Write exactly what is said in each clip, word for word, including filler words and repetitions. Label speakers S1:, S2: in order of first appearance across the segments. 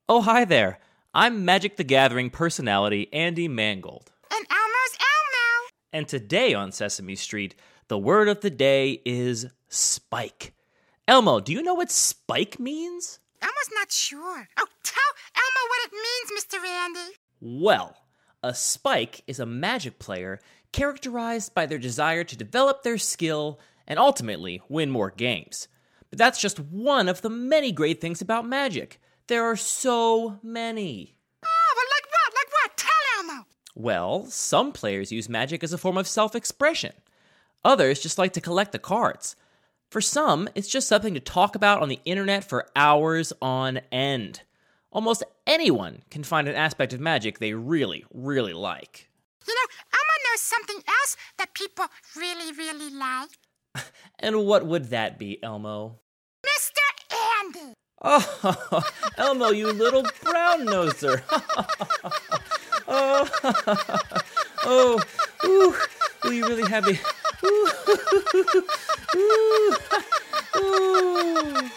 S1: Oh, hi there. I'm Magic the Gathering personality Andy Mangold.
S2: And Elmo's Elmo.
S1: And today on Sesame Street, the word of the day is spike. Elmo, do you know what spike means?
S2: Elmo's not sure. Oh, tell Elmo what it means, Mister Andy.
S1: Well, a spike is a Magic player characterized by their desire to develop their skill and ultimately win more games. But that's just one of the many great things about Magic. There are so many.
S2: Oh, well, like what? Like what? Tell Elmo.
S1: Well, some players use Magic as a form of self-expression. Others just like to collect the cards. For some, it's just something to talk about on the internet for hours on end. Almost anyone can find an aspect of Magic they really, really like.
S2: You know, Elmo knows something else that people really, really like.
S1: And what would that be, Elmo?
S2: Mister Andy.
S1: Oh, Elmo, you little brown-noser. oh, oh, ooh, ooh, you really have me. Ooh, ooh, ooh.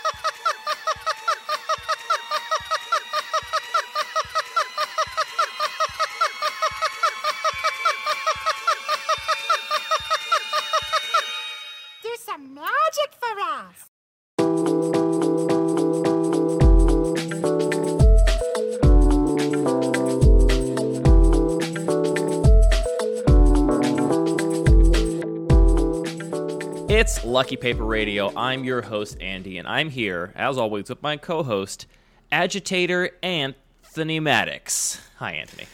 S2: Do some magic for us.
S1: It's Lucky Paper Radio. I'm your host, Andy, and I'm here, as always, with my co-host, Agitator Anthony Maddox. Hi, Anthony.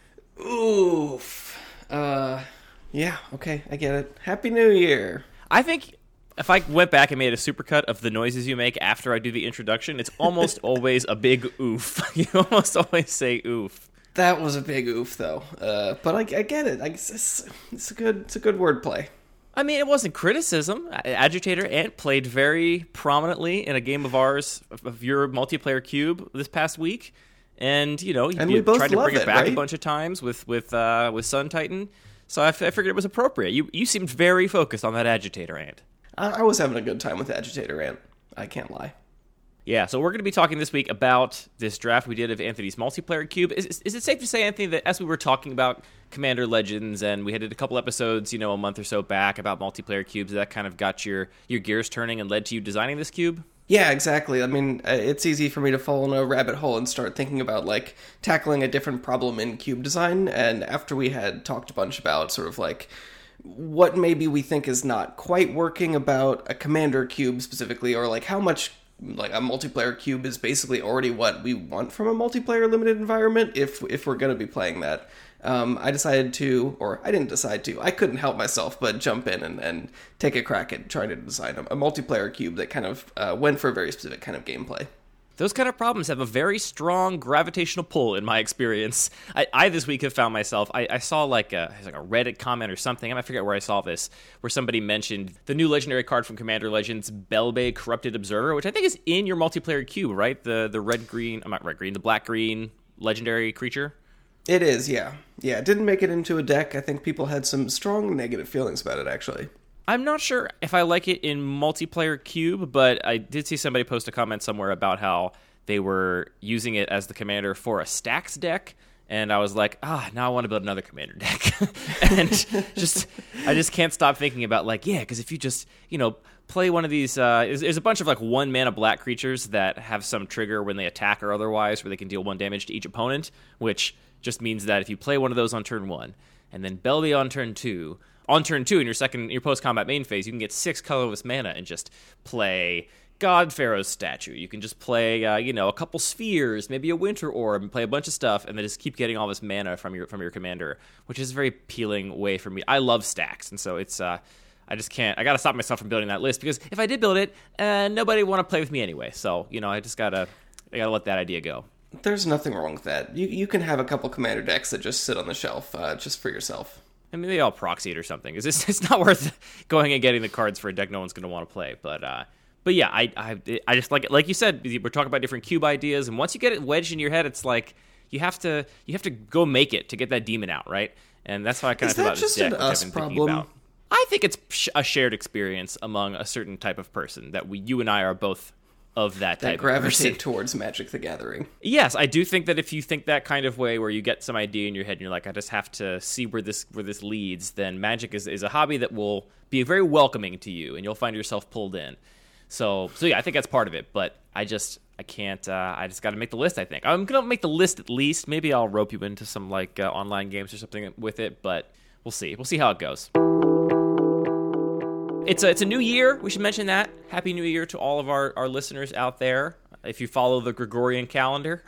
S3: Oof. Uh, yeah, okay, I get it. Happy New Year.
S1: I think if I went back and made a supercut of the noises you make after I do the introduction, it's almost always a big oof. You almost always say oof.
S3: That was a big oof, though. Uh, but I, I get it. I, it's, it's a good, it's a good wordplay.
S1: I mean, it wasn't criticism. Agitator Ant played very prominently in a game of ours, of your multiplayer cube this past week. And, you know,
S3: and
S1: you
S3: we both
S1: tried to
S3: love
S1: bring it,
S3: it
S1: back
S3: right?
S1: a bunch of times with with uh, with Sun Titan. So I, f- I figured it was appropriate. You you seemed very focused on that Agitator Ant.
S3: I, I was having a good time with Agitator Ant. I can't lie.
S1: Yeah, so we're going to be talking this week about this draft we did of Anthony's multiplayer cube. Is, is it safe to say, Anthony, that as we were talking about Commander Legends and we had did a couple episodes, you know, a month or so back about multiplayer cubes, that kind of got your, your gears turning and led to you designing this cube?
S3: Yeah, exactly. I mean, uh, it's easy for me to fall in a rabbit hole and start thinking about, like, tackling a different problem in cube design. And after we had talked a bunch about sort of, like, what maybe we think is not quite working about a Commander cube specifically, or, like, how much like a multiplayer cube is basically already what we want from a multiplayer limited environment if if we're going to be playing that. Um, I decided to, or I didn't decide to, I couldn't help myself but jump in and, and take a crack at trying to design a, a multiplayer cube that kind of uh, went for a very specific kind of gameplay.
S1: Those kind of problems have a very strong gravitational pull in my experience. I, I this week have found myself, I, I saw like a, like a Reddit comment or something, I forget where I saw this, where somebody mentioned the new legendary card from Commander Legends, Belbay Corrupted Observer, which I think is in your multiplayer cube, right? The the red-green, I'm not red-green, the black-green legendary creature?
S3: It is, yeah. Yeah, it didn't make it into a deck. I think people had some strong negative feelings about it, actually.
S1: I'm not sure if I like it in multiplayer cube, but I did see somebody post a comment somewhere about how they were using it as the commander for a stacks deck, and I was like, ah, now I want to build another commander deck. And just, I just can't stop thinking about, like, yeah, because if you just, you know, play one of these, uh, there's, there's a bunch of, like, one mana black creatures that have some trigger when they attack or otherwise, where they can deal one damage to each opponent, which just means that if you play one of those on turn one, and then Belby on turn two, on turn two in your second, your post-combat main phase, you can get six colorless mana and just play God Pharaoh's statue. You can just play, uh, you know, a couple spheres, maybe a winter orb, and play a bunch of stuff, and then just keep getting all this mana from your from your commander, which is a very appealing way for me. I love stacks, and so it's, uh, I just can't, I gotta stop myself from building that list, because if I did build it, uh, nobody would want to play with me anyway. So, you know, I just gotta, I gotta let that idea go.
S3: There's nothing wrong with that. You you can have a couple commander decks that just sit on the shelf, uh, just for yourself.
S1: I mean, they all proxy it or something. It's just, it's not worth going and getting the cards for a deck no one's going to want to play. But uh, but yeah, I, I I just like it. Like you said, we're talking about different cube ideas, and once you get it wedged in your head, it's like you have to you have to go make it to get that demon out, right? And that's how I kind of feel about this deck, which I've been thinking about. I think it's a shared experience among a certain type of person that we, you and I are both of that
S3: That
S1: type
S3: gravitate
S1: of
S3: towards Magic the Gathering.
S1: Yes, I do think that if you think that kind of way, where you get some idea in your head and you're like, I just have to see where this where this leads, then Magic is, is a hobby that will be very welcoming to you, and you'll find yourself pulled in. So, so yeah, I think that's part of it. But I just, I can't. Uh, I just got to make the list. I think I'm gonna make the list at least. Maybe I'll rope you into some like uh, online games or something with it. But we'll see. We'll see how it goes. It's a, it's a new year. We should mention that. Happy New Year to all of our, our listeners out there. If you follow the Gregorian calendar,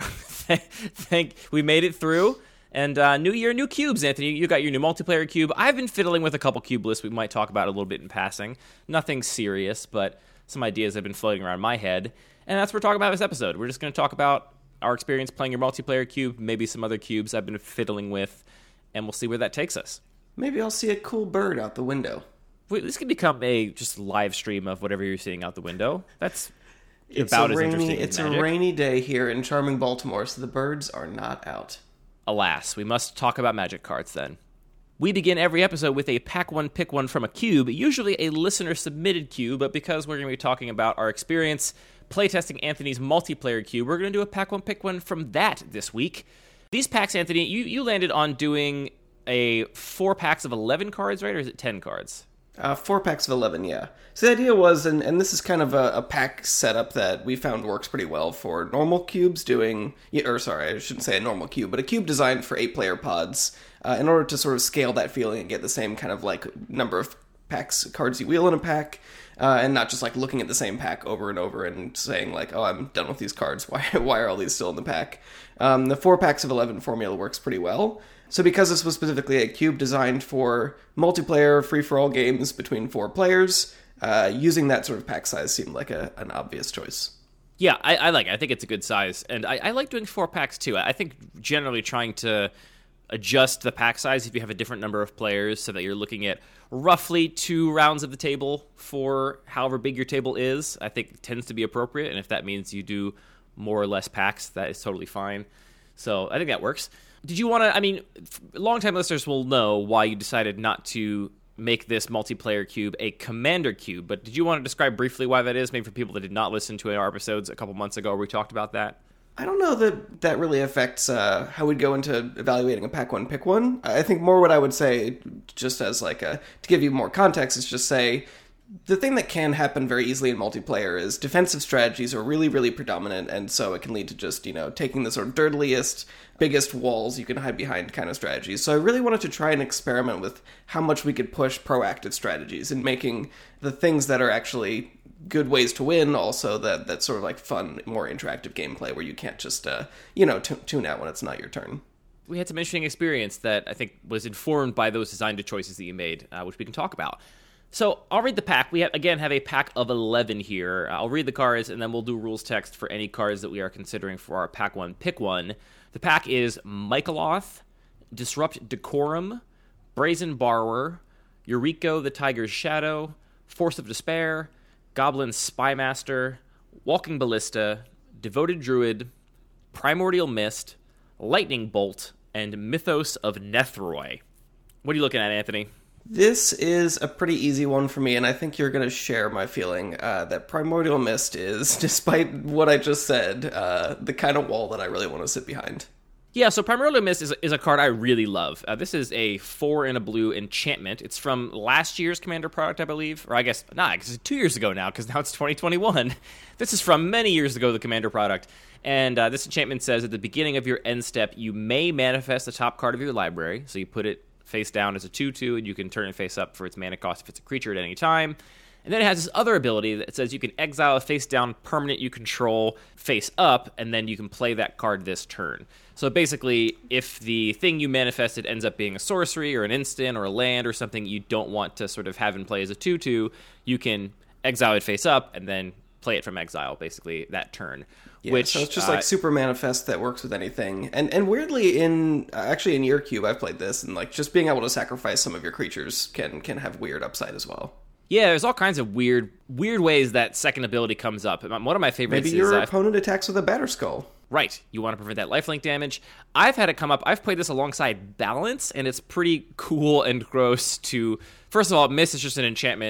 S1: think we made it through. And uh, new year, new cubes, Anthony. You got your new multiplayer cube. I've been fiddling with a couple cube lists we might talk about a little bit in passing. Nothing serious, but some ideas have been floating around my head. And that's what we're talking about this episode. We're just going to talk about our experience playing your multiplayer cube, maybe some other cubes I've been fiddling with, and we'll see where that takes us.
S3: Maybe I'll see a cool bird out the window.
S1: Wait, this could become a just live stream of whatever you're seeing out the window. That's
S3: it's
S1: about
S3: a
S1: as
S3: rainy,
S1: interesting
S3: It's
S1: as
S3: a
S1: Magic.
S3: rainy day here in charming Baltimore, so the birds are not out.
S1: Alas, we must talk about Magic cards then. We begin every episode with a pack one, pick one from a cube, usually a listener-submitted cube, but because we're going to be talking about our experience playtesting Anthony's multiplayer cube, we're going to do a pack one, pick one from that this week. These packs, Anthony, you, you landed on doing a four packs of eleven cards, right? Or is it ten cards?
S3: Uh, four packs of eleven, yeah. So the idea was, and, and this is kind of a, a pack setup that we found works pretty well for normal cubes doing, or sorry, I shouldn't say a normal cube, but a cube designed for eight-player pods uh, in order to sort of scale that feeling and get the same kind of like number of packs, cards you wheel in a pack, uh, and not just like looking at the same pack over and over and saying like, oh, I'm done with these cards. Why, why are all these still in the pack? Um, the four packs of eleven formula works pretty well. So because this was specifically a cube designed for multiplayer, free-for-all games between four players, uh, using that sort of pack size seemed like a, an obvious choice.
S1: Yeah, I, I like it. I think it's a good size. And I, I like doing four packs, too. I think generally trying to adjust the pack size if you have a different number of players so that you're looking at roughly two rounds of the table for however big your table is, I think tends to be appropriate. And if that means you do more or less packs, that is totally fine. So I think that works. Did you want to, I mean, longtime listeners will know why you decided not to make this multiplayer cube a commander cube, but did you want to describe briefly why that is, maybe for people that did not listen to our episodes a couple months ago where we talked about that?
S3: I don't know that that really affects uh, how we'd go into evaluating a pack one, pick one. I think more what I would say, just as like a, to give you more context, is just say, the thing that can happen very easily in multiplayer is defensive strategies are really, really predominant, and so it can lead to just, you know, taking the sort of dirtiest, biggest walls you can hide behind kind of strategies. So I really wanted to try and experiment with how much we could push proactive strategies and making the things that are actually good ways to win also that, that sort of like fun, more interactive gameplay where you can't just, uh, you know, t- tune out when it's not your turn.
S1: We had some interesting experience that I think was informed by those design choices that you made, uh, which we can talk about. So I'll read the pack. We, have, again, have a pack of eleven here. I'll read the cards, and then we'll do rules text for any cards that we are considering for our pack one, pick one. The pack is Michaeloth, Disrupt Decorum, Brazen Borrower, Eureka the Tiger's Shadow, Force of Despair, Goblin Spymaster, Walking Ballista, Devoted Druid, Primordial Mist, Lightning Bolt, and Mythos of Nethroi. What are you looking at, Anthony?
S3: This is a pretty easy one for me, and I think you're going to share my feeling uh, that Primordial Mist is, despite what I just said, uh, the kind of wall that I really want to sit behind.
S1: Yeah, so Primordial Mist is, is a card I really love. Uh, this is a four and a blue enchantment. It's from last year's Commander product, I believe. Or I guess, nah, because it's two years ago now, because now it's twenty twenty-one. This is from many years ago, the Commander product. And uh, this enchantment says at the beginning of your end step, you may manifest the top card of your library. So you put it face down as a two two, and you can turn it face up for its mana cost if it's a creature at any time. And then it has this other ability that says you can exile a face down permanent you control face up, and then you can play that card this turn. So basically, if the thing you manifested ends up being a sorcery or an instant or a land or something you don't want to sort of have in play as a two two, you can exile it face up and then play it from exile, basically, that turn.
S3: Yeah,
S1: Which,
S3: so it's just
S1: uh,
S3: like super manifest that works with anything. And and weirdly, in uh, actually in your cube, I've played this, and like just being able to sacrifice some of your creatures can can have weird upside as well.
S1: Yeah, there's all kinds of weird weird ways that second ability comes up. One of my favorites
S3: Maybe
S1: is...
S3: your
S1: uh,
S3: opponent attacks with a Batterskull.
S1: Right. You want to prevent that lifelink damage. I've had it come up. I've played this alongside Balance, and it's pretty cool and gross to... First of all, Miss is just an enchantment.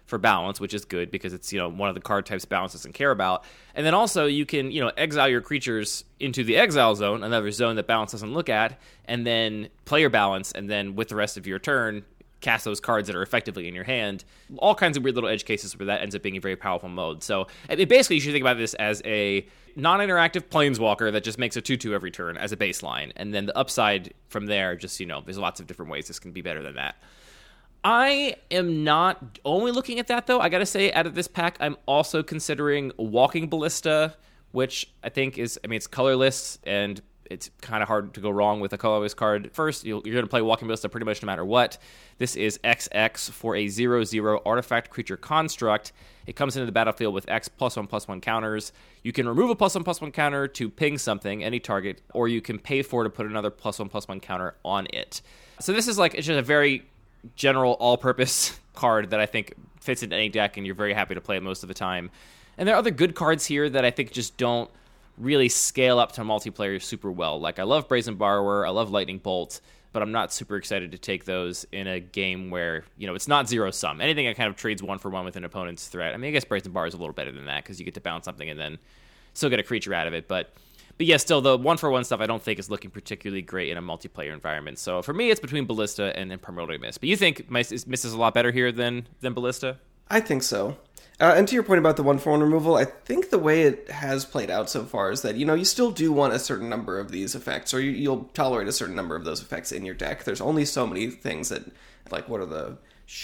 S1: for balance, which is good because it's, you know, one of the card types balance doesn't care about. And then also you can, you know, exile your creatures into the exile zone, another zone that balance doesn't look at, and then play your balance, and then with the rest of your turn, cast those cards that are effectively in your hand. All kinds of weird little edge cases where that ends up being a very powerful mode. So I mean, basically you should think about this as a non-interactive planeswalker that just makes a two two every turn as a baseline. And then the upside from there, just, you know, there's lots of different ways this can be better than that. I am not only looking at that, though. I gotta say, out of this pack, I'm also considering Walking Ballista, which I think is, I mean, it's colorless, and it's kind of hard to go wrong with a colorless card. First, you'll, you're going to play Walking Ballista pretty much no matter what. This is X X for a zero zero artifact creature construct. It comes into the battlefield with X plus one plus one counters. You can remove a plus one plus one counter to ping something, any target, or you can pay for to put another plus one plus one counter on it. So this is like, it's just a very general all-purpose card that I think fits into any deck, and you're very happy to play it most of the time. And there are other good cards here that I think just don't really scale up to multiplayer super well. Like, I love Brazen Borrower, I love Lightning Bolt, but I'm not super excited to take those in a game where, you know, it's not zero-sum. Anything that kind of trades one for one with an opponent's threat. I mean, I guess Brazen Borrower is a little better than that, because you get to bounce something and then still get a creature out of it, but... But yeah, still, the one-for-one stuff I don't think is looking particularly great in a multiplayer environment. So for me, it's between Ballista and, and Primordial Mist. But you think Mist is a lot better here than, than Ballista?
S3: I think so. Uh, and to your point about the one-for-one removal, I think the way it has played out so far is that, you know, you still do want a certain number of these effects, or you, you'll tolerate a certain number of those effects in your deck. There's only so many things that, like, what are the...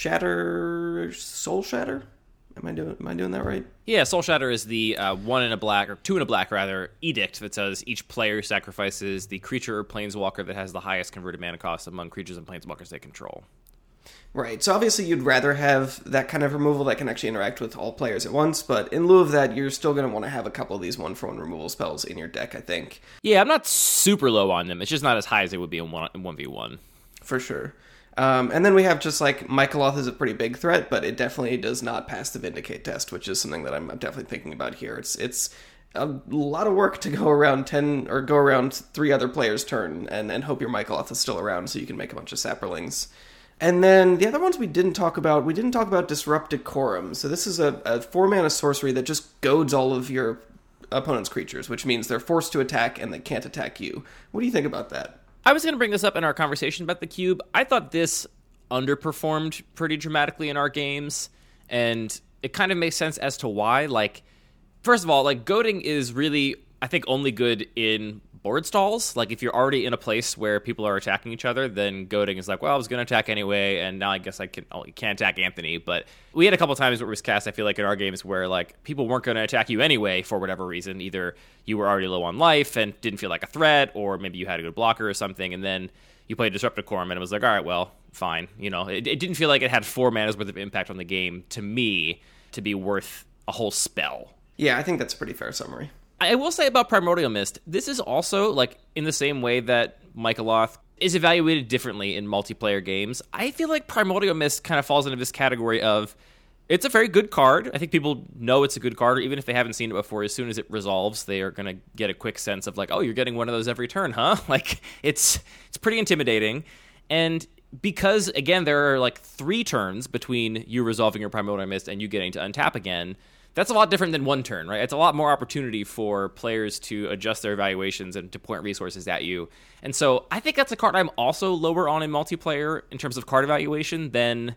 S3: Shatter... Soul Shatter? Am I doing, am I doing that right?
S1: Yeah, Soul Shatter is the uh, one in a black, or two in a black, rather, edict that says each player sacrifices the creature or planeswalker that has the highest converted mana cost among creatures and planeswalkers they control.
S3: Right, so obviously you'd rather have that kind of removal that can actually interact with all players at once, but in lieu of that, you're still going to want to have a couple of these one-for-one removal spells in your deck, I think.
S1: Yeah, I'm not super low on them. It's just not as high as they would be in one v one.
S3: For sure. Um, and then we have just like Mycoloth is a pretty big threat, but it definitely does not pass the Vindicate test, which is something that I'm, I'm definitely thinking about here. It's it's a lot of work to go around ten or go around three other players' turn and, and hope your Mycoloth is still around so you can make a bunch of Saprolings. And then the other ones we didn't talk about, we didn't talk about Disrupt Decorum. So this is a, a four mana sorcery that just goads all of your opponent's creatures, which means they're forced to attack and they can't attack you. What do you think about that?
S1: I was going to bring this up in our conversation about the cube. I thought this underperformed pretty dramatically in our games, and it kind of makes sense as to why. Like, first of all, like, goading is really, I think, only good in board stalls. Like, if you're already in a place where people are attacking each other, then goading is like, well, I was going to attack anyway, and now I guess I can oh, you can't attack Anthony. But we had a couple times where it was cast, I feel like, in our games where, like, people weren't going to attack you anyway for whatever reason. Either you were already low on life and didn't feel like a threat, or maybe you had a good blocker or something, and then you played Disrupt Decorum, and it was like, all right, well, fine. You know, it, it didn't feel like it had four mana's worth of impact on the game, to me, to be worth a whole spell.
S3: Yeah, I think that's a pretty fair summary.
S1: I will say about Primordial Mist, this is also, like, in the same way that Mycoloth is evaluated differently in multiplayer games. I feel like Primordial Mist kind of falls into this category of, it's a very good card. I think people know it's a good card, or even if they haven't seen it before, as soon as it resolves, they are going to get a quick sense of, like, oh, you're getting one of those every turn, huh? Like, it's it's pretty intimidating. And because, again, there are, like, three turns between you resolving your Primordial Mist and you getting to untap again, that's a lot different than one turn, right? It's a lot more opportunity for players to adjust their evaluations and to point resources at you. And so I think that's a card I'm also lower on in multiplayer in terms of card evaluation than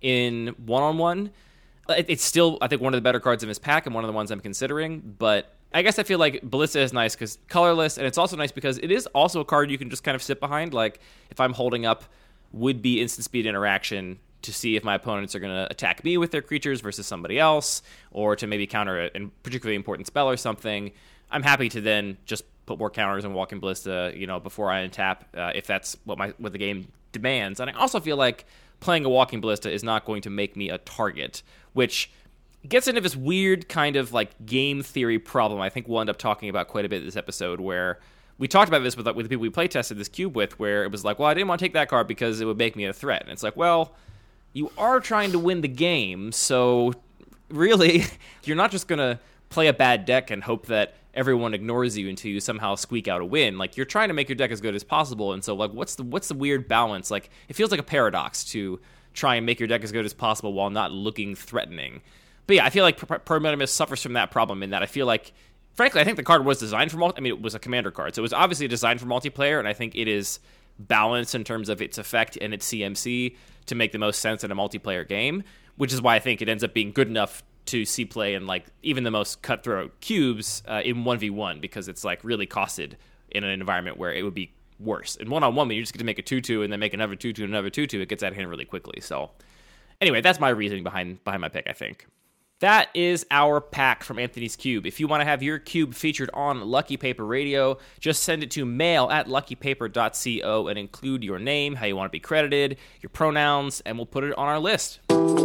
S1: in one-on-one. It's still, I think, one of the better cards in this pack and one of the ones I'm considering, but I guess I feel like Ballista is nice because colorless, and it's also nice because it is also a card you can just kind of sit behind. Like, if I'm holding up would-be instant speed interaction to see if my opponents are going to attack me with their creatures versus somebody else, or to maybe counter a, a particularly important spell or something, I'm happy to then just put more counters and Walking Ballista, you know, before I untap, uh, if that's what my what the game demands. And I also feel like playing a Walking Ballista is not going to make me a target, which gets into this weird kind of like game theory problem I think we'll end up talking about quite a bit this episode, where we talked about this with, with the people we play tested this cube with, where it was like, well, I didn't want to take that card because it would make me a threat. And it's like, well, you are trying to win the game, so really, you're not just going to play a bad deck and hope that everyone ignores you until you somehow squeak out a win. Like, you're trying to make your deck as good as possible, and so, like, what's the what's the weird balance? Like, it feels like a paradox to try and make your deck as good as possible while not looking threatening. But yeah, I feel like Pro Minimus suffers from that problem in that I feel like, frankly, I think the card was designed for multi- I mean, it was a commander card, so it was obviously designed for multiplayer, and I think it is balanced in terms of its effect and its C M C to make the most sense in a multiplayer game, which is why I think it ends up being good enough to see play in like even the most cutthroat cubes uh, in one v one, because it's like really costed in an environment where it would be worse. In one-on-one, when you just get to make a two two and then make another two two and another two two, it gets out of hand really quickly. So anyway, that's my reasoning behind behind my pick, I think. That is our pack from Anthony's Cube. If you want to have your cube featured on Lucky Paper Radio, just send it to mail at lucky paper dot co and include your name, how you want to be credited, your pronouns, and we'll put it on our list.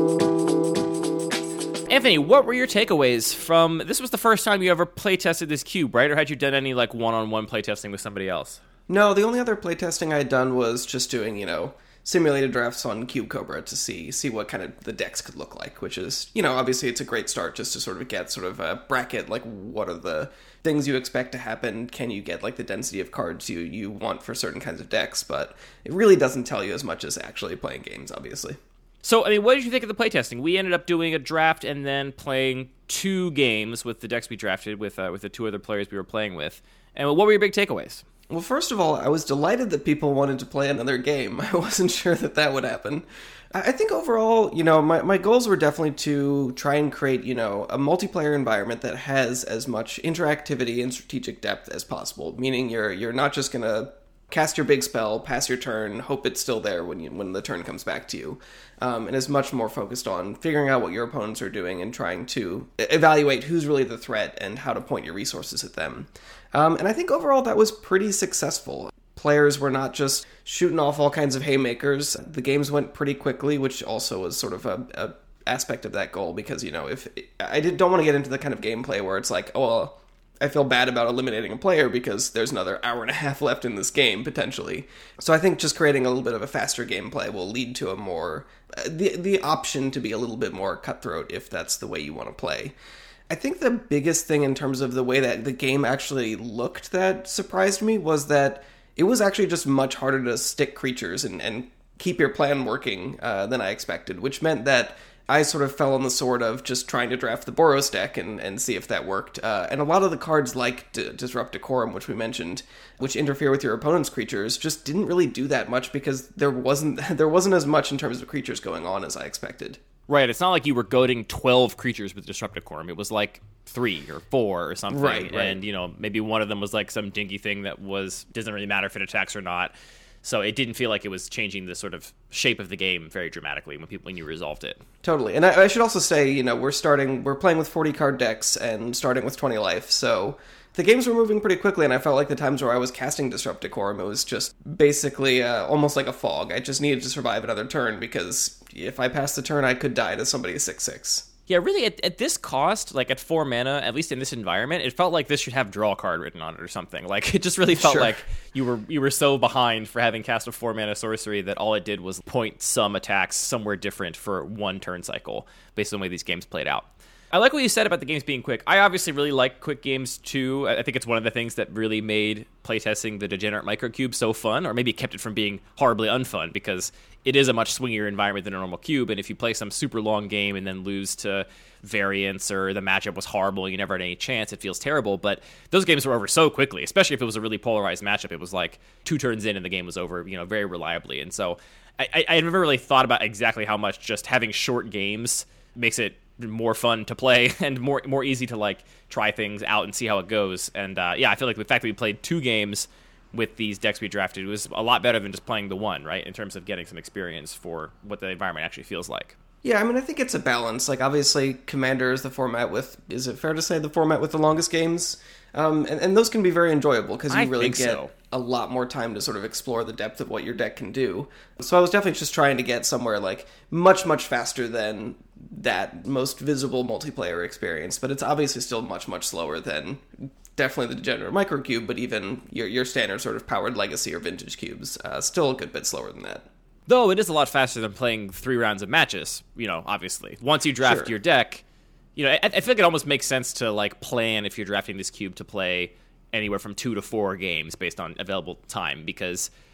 S1: Anthony, what were your takeaways from, this was the first time you ever playtested this cube, right? Or had you done any like one-on-one playtesting with somebody else?
S3: No, the only other playtesting I had done was just doing, you know, simulated drafts on Cube Cobra to see see what kind of the decks could look like, which is, you know, obviously it's a great start just to sort of get sort of a bracket, like what are the things you expect to happen, can you get like the density of cards you, you want for certain kinds of decks, but it really doesn't tell you as much as actually playing games, obviously.
S1: So, I mean, what did you think of the playtesting? We ended up doing a draft and then playing two games with the decks we drafted with uh, with the two other players we were playing with. And what were your big takeaways?
S3: Well, first of all, I was delighted that people wanted to play another game. I wasn't sure that that would happen. I think overall, you know, my, my goals were definitely to try and create, you know, a multiplayer environment that has as much interactivity and strategic depth as possible, meaning you're you're not just going to cast your big spell, pass your turn, hope it's still there when you when the turn comes back to you, um, and is much more focused on figuring out what your opponents are doing and trying to evaluate who's really the threat and how to point your resources at them. Um, and I think overall that was pretty successful. Players were not just shooting off all kinds of haymakers. The games went pretty quickly, which also was sort of a, a aspect of that goal, because, you know, if I did, don't want to get into the kind of gameplay where it's like, oh, well, I feel bad about eliminating a player because there's another hour and a half left in this game, potentially. So I think just creating a little bit of a faster gameplay will lead to a more, uh, the the option to be a little bit more cutthroat if that's the way you want to play. I think the biggest thing in terms of the way that the game actually looked that surprised me was that it was actually just much harder to stick creatures and, and keep your plan working uh, than I expected, which meant that I sort of fell on the sword of just trying to draft the Boros deck and, and see if that worked. Uh, and a lot of the cards like D- Disrupt Decorum, which we mentioned, which interfere with your opponent's creatures, just didn't really do that much because there wasn't there wasn't as much in terms of creatures going on as I expected.
S1: Right, it's not like you were goading twelve creatures with Disrupt Decorum. It was like three or four or something.
S3: Right, right.
S1: And, you know, maybe one of them was like some dinky thing that was doesn't really matter if it attacks or not. So it didn't feel like it was changing the sort of shape of the game very dramatically when people when you resolved it.
S3: Totally. And I, I should also say, you know, we're starting, we're playing with forty card decks and starting with twenty life. So the games were moving pretty quickly, and I felt like the times where I was casting Disrupt Decorum, it was just basically uh, almost like a fog. I just needed to survive another turn because if I passed the turn, I could die to somebody's six six.
S1: Yeah, really, at, at this cost, like at four mana, at least in this environment, it felt like this should have draw card written on it or something. Like, it just really felt
S3: Sure.
S1: like you were you were so behind for having cast a four mana sorcery that all it did was point some attacks somewhere different for one turn cycle, based on the way these games played out. I like what you said about the games being quick. I obviously really like quick games too. I think it's one of the things that really made playtesting the Degenerate Microcube so fun, or maybe kept it from being horribly unfun, because it is a much swingier environment than a normal cube, and if you play some super long game and then lose to variance or the matchup was horrible, you never had any chance, it feels terrible. But those games were over so quickly, especially if it was a really polarized matchup. It was like two turns in and the game was over, you know, very reliably. And so I, I, I never really thought about exactly how much just having short games makes it more fun to play and more more easy to like try things out and see how it goes. And uh, yeah, I feel like the fact that we played two games with these decks we drafted was a lot better than just playing the one, right? In terms of getting some experience for what the environment actually feels like.
S3: Yeah, I mean, I think it's a balance. Like, obviously, Commander is the format with, is it fair to say, the format with the longest games? Um, and, and those can be very enjoyable because you
S1: I
S3: really
S1: think
S3: get
S1: so.
S3: a lot more time to sort of explore the depth of what your deck can do. So I was definitely just trying to get somewhere, like, much, much faster than that most visible multiplayer experience. But it's obviously still much, much slower than definitely the Degenerate Microcube, but even your, your standard sort of powered Legacy or Vintage cubes. Uh, still a good bit slower than that.
S1: Though it is a lot faster than playing three rounds of matches, you know, obviously. Once you draft
S3: Sure.
S1: your deck, you know, I, I feel like it almost makes sense to, like, plan if you're drafting this cube to play anywhere from two to four games based on available time, because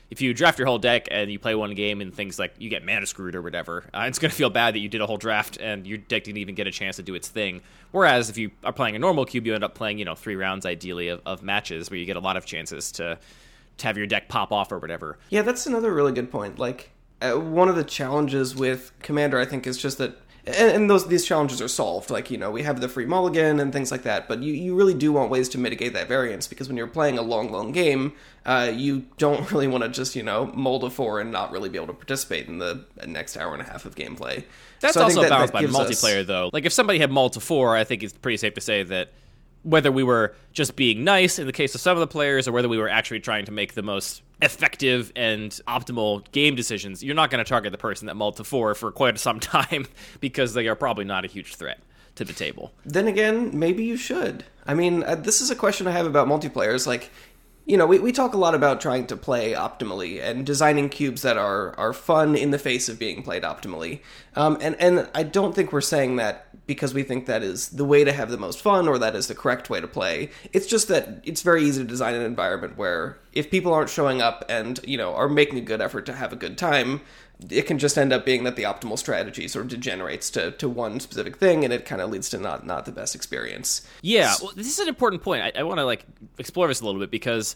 S1: if you draft your whole deck and you play one game and things like you get mana screwed or whatever, uh, it's going to feel bad that you did a whole draft and your deck didn't even get a chance to do its thing. Whereas if you are playing a normal cube, you end up playing, you know, three rounds ideally of, of matches where you get a lot of chances to, to have your deck pop off or whatever.
S3: Yeah, that's another really good point. Like, uh, one of the challenges with Commander, I think, is just that And, and those these challenges are solved. Like, you know, we have the free mulligan and things like that, but you, you really do want ways to mitigate that variance, because when you're playing a long, long game, uh, you don't really want to just, you know, mold a four and not really be able to participate in the next hour and a half of gameplay.
S1: That's
S3: so
S1: also
S3: that,
S1: balanced
S3: that
S1: by multiplayer, us... though. Like, if somebody had mull to four, I think it's pretty safe to say that whether we were just being nice in the case of some of the players or whether we were actually trying to make the most effective and optimal game decisions, you're not going to target the person that mulled to four for quite some time because they are probably not a huge threat to the table.
S3: Then again, maybe you should. I mean, uh, this is a question I have about multiplayers. Like, you know, we, we talk a lot about trying to play optimally and designing cubes that are, are fun in the face of being played optimally. Um, and, and I don't think we're saying that because we think that is the way to have the most fun or that is the correct way to play. It's just that it's very easy to design an environment where if people aren't showing up and, you know, are making a good effort to have a good time, it can just end up being that the optimal strategy sort of degenerates to, to one specific thing, and it kind of leads to not, not the best experience.
S1: Yeah, well, this is an important point. I, I want to, like, explore this a little bit, because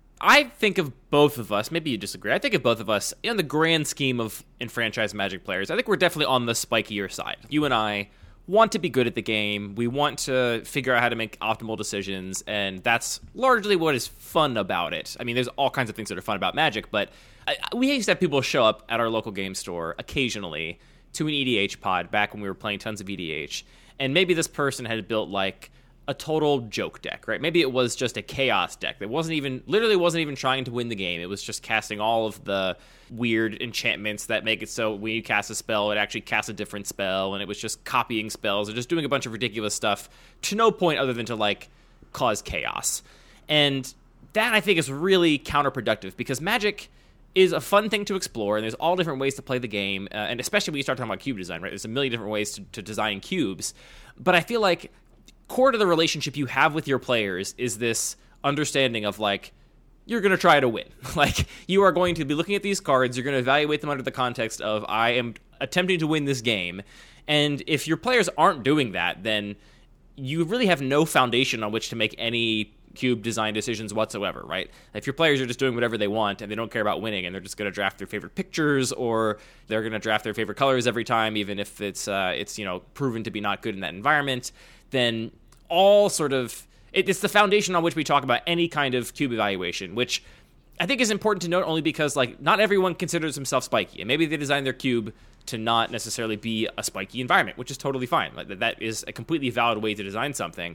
S1: I think of both of us, maybe you disagree, I think of both of us, in the grand scheme of enfranchised Magic players, I think we're definitely on the spikier side. You and I want to be good at the game, we want to figure out how to make optimal decisions, and that's largely what is fun about it. I mean, there's all kinds of things that are fun about Magic, but I, we used to have people show up at our local game store occasionally to an E D H pod back when we were playing tons of E D H, and maybe this person had built like a total joke deck, right? Maybe it was just a chaos deck that wasn't even, literally wasn't even trying to win the game. It was just casting all of the weird enchantments that make it so when you cast a spell, it actually casts a different spell, and it was just copying spells or just doing a bunch of ridiculous stuff to no point other than to, like, cause chaos. And that, I think, is really counterproductive, because Magic is a fun thing to explore, and there's all different ways to play the game, uh, and especially when you start talking about cube design, right? There's a million different ways to, to design cubes, but I feel like core to the relationship you have with your players is this understanding of, like, you're going to try to win. Like, you are going to be looking at these cards, you're going to evaluate them under the context of, I am attempting to win this game. And if your players aren't doing that, then you really have no foundation on which to make any cube design decisions whatsoever, right? If your players are just doing whatever they want and they don't care about winning, and they're just going to draft their favorite pictures, or they're going to draft their favorite colors every time, even if it's, uh, it's, you know, proven to be not good in that environment, then all sort of, it's the foundation on which we talk about any kind of cube evaluation, which I think is important to note only because, like, not everyone considers himself spiky, and maybe they design their cube to not necessarily be a spiky environment, which is totally fine. Like, that is a completely valid way to design something.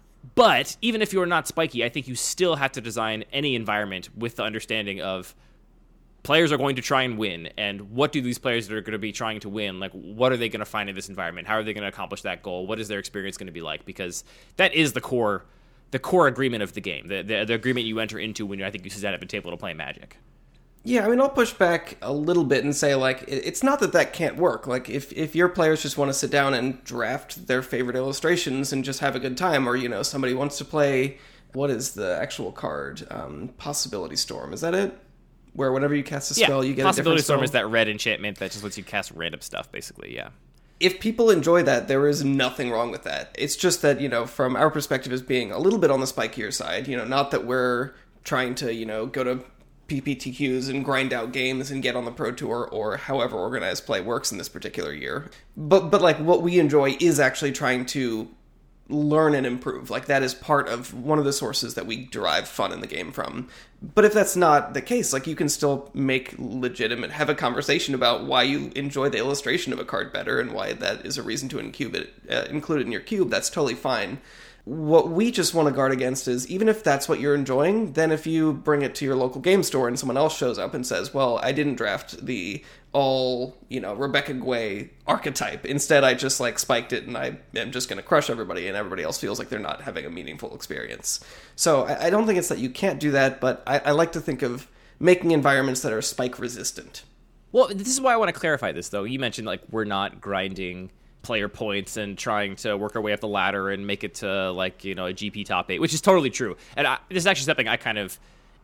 S1: But even if you're not spiky, I think you still have to design any environment with the understanding of players are going to try and win, and what do these players that are going to be trying to win, like, what are they going to find in this environment? How are they going to accomplish that goal? What is their experience going to be like? Because that is the core the core agreement of the game, the, the, the agreement you enter into when you, I think you sit at a table to play Magic.
S3: Yeah, I mean, I'll push back a little bit and say, like, it's not that that can't work. Like, if, if your players just want to sit down and draft their favorite illustrations and just have a good time, or, you know, somebody wants to play, what is the actual card? Um, Possibility Storm, is that it? Where whenever you cast a spell,
S1: yeah,
S3: you get
S1: Possibility
S3: a different
S1: Storm
S3: spell?
S1: is that red enchantment that just lets you cast random stuff, basically, yeah.
S3: If people enjoy that, there is nothing wrong with that. It's just that, you know, from our perspective as being a little bit on the spikier side, you know, not that we're trying to, you know, go to P P T Qs and grind out games and get on the Pro Tour, or however organized play works in this particular year. But, but like, what we enjoy is actually trying to learn and improve. Like, that is part of one of the sources that we derive fun in the game from. But if that's not the case, like, you can still make legitimate, have a conversation about why you enjoy the illustration of a card better and why that is a reason to incube it, uh, include it in your cube. That's totally fine. What we just want to guard against is, even if that's what you're enjoying, then if you bring it to your local game store and someone else shows up and says, well, I didn't draft the all, you know, Rebecca Gway archetype. Instead, I just, like, spiked it and I am just going to crush everybody, and everybody else feels like they're not having a meaningful experience. So I, I don't think it's that you can't do that, but I, I like to think of making environments that are spike resistant.
S1: Well, this is why I want to clarify this, though. You mentioned, like, we're not grinding player points and trying to work our way up the ladder and make it to, like, you know, a G P top eight, which is totally true. And I, this is actually something I kind of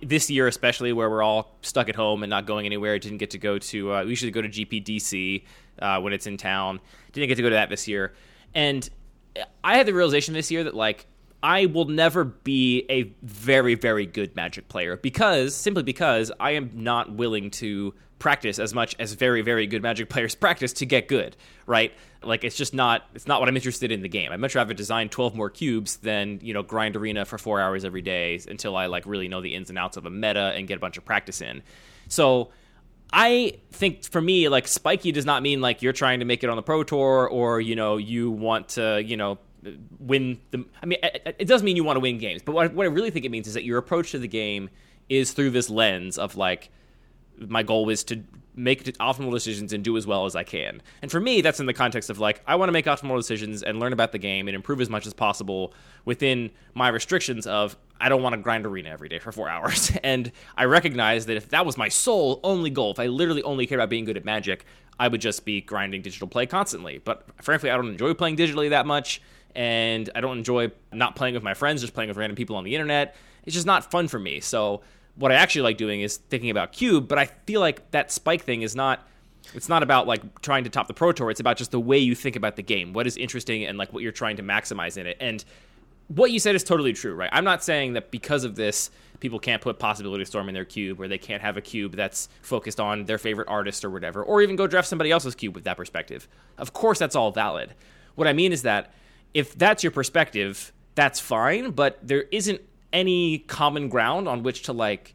S1: this year especially, where we're all stuck at home and not going anywhere, didn't get to go to, uh, we usually go to G P D C uh, when it's in town. Didn't get to go to that this year. And I had the realization this year that, like, I will never be a very, very good Magic player because, simply because, I am not willing to practice as much as very, very good Magic players practice to get good, right? Like, it's just not, it's not what I'm interested in the game. I'd much rather design twelve more cubes than, you know, grind Arena for four hours every day until I, like, really know the ins and outs of a meta and get a bunch of practice in. So I think for me, like, spiky does not mean, like, you're trying to make it on the Pro Tour or, you know, you want to, you know, win the, I mean, it does mean you want to win games, but what, what I really think it means is that your approach to the game is through this lens of, like, my goal is to make optimal decisions and do as well as I can. And for me, that's in the context of, like, I want to make optimal decisions and learn about the game and improve as much as possible within my restrictions of, I don't want to grind Arena every day for four hours. And I recognize that if that was my sole only goal, if I literally only cared about being good at Magic, I would just be grinding digital play constantly. But frankly, I don't enjoy playing digitally that much. And I don't enjoy not playing with my friends, just playing with random people on the internet. It's just not fun for me. So what I actually like doing is thinking about Cube, but I feel like that spike thing is not, it's not about, like, trying to top the Pro Tour. It's about just the way you think about the game, what is interesting and, like, what you're trying to maximize in it. And what you said is totally true, right? I'm not saying that because of this, people can't put Possibility Storm in their cube, or they can't have a cube that's focused on their favorite artist or whatever, or even go draft somebody else's cube with that perspective. Of course, that's all valid. What I mean is that if that's your perspective, that's fine, but there isn't any common ground on which to, like,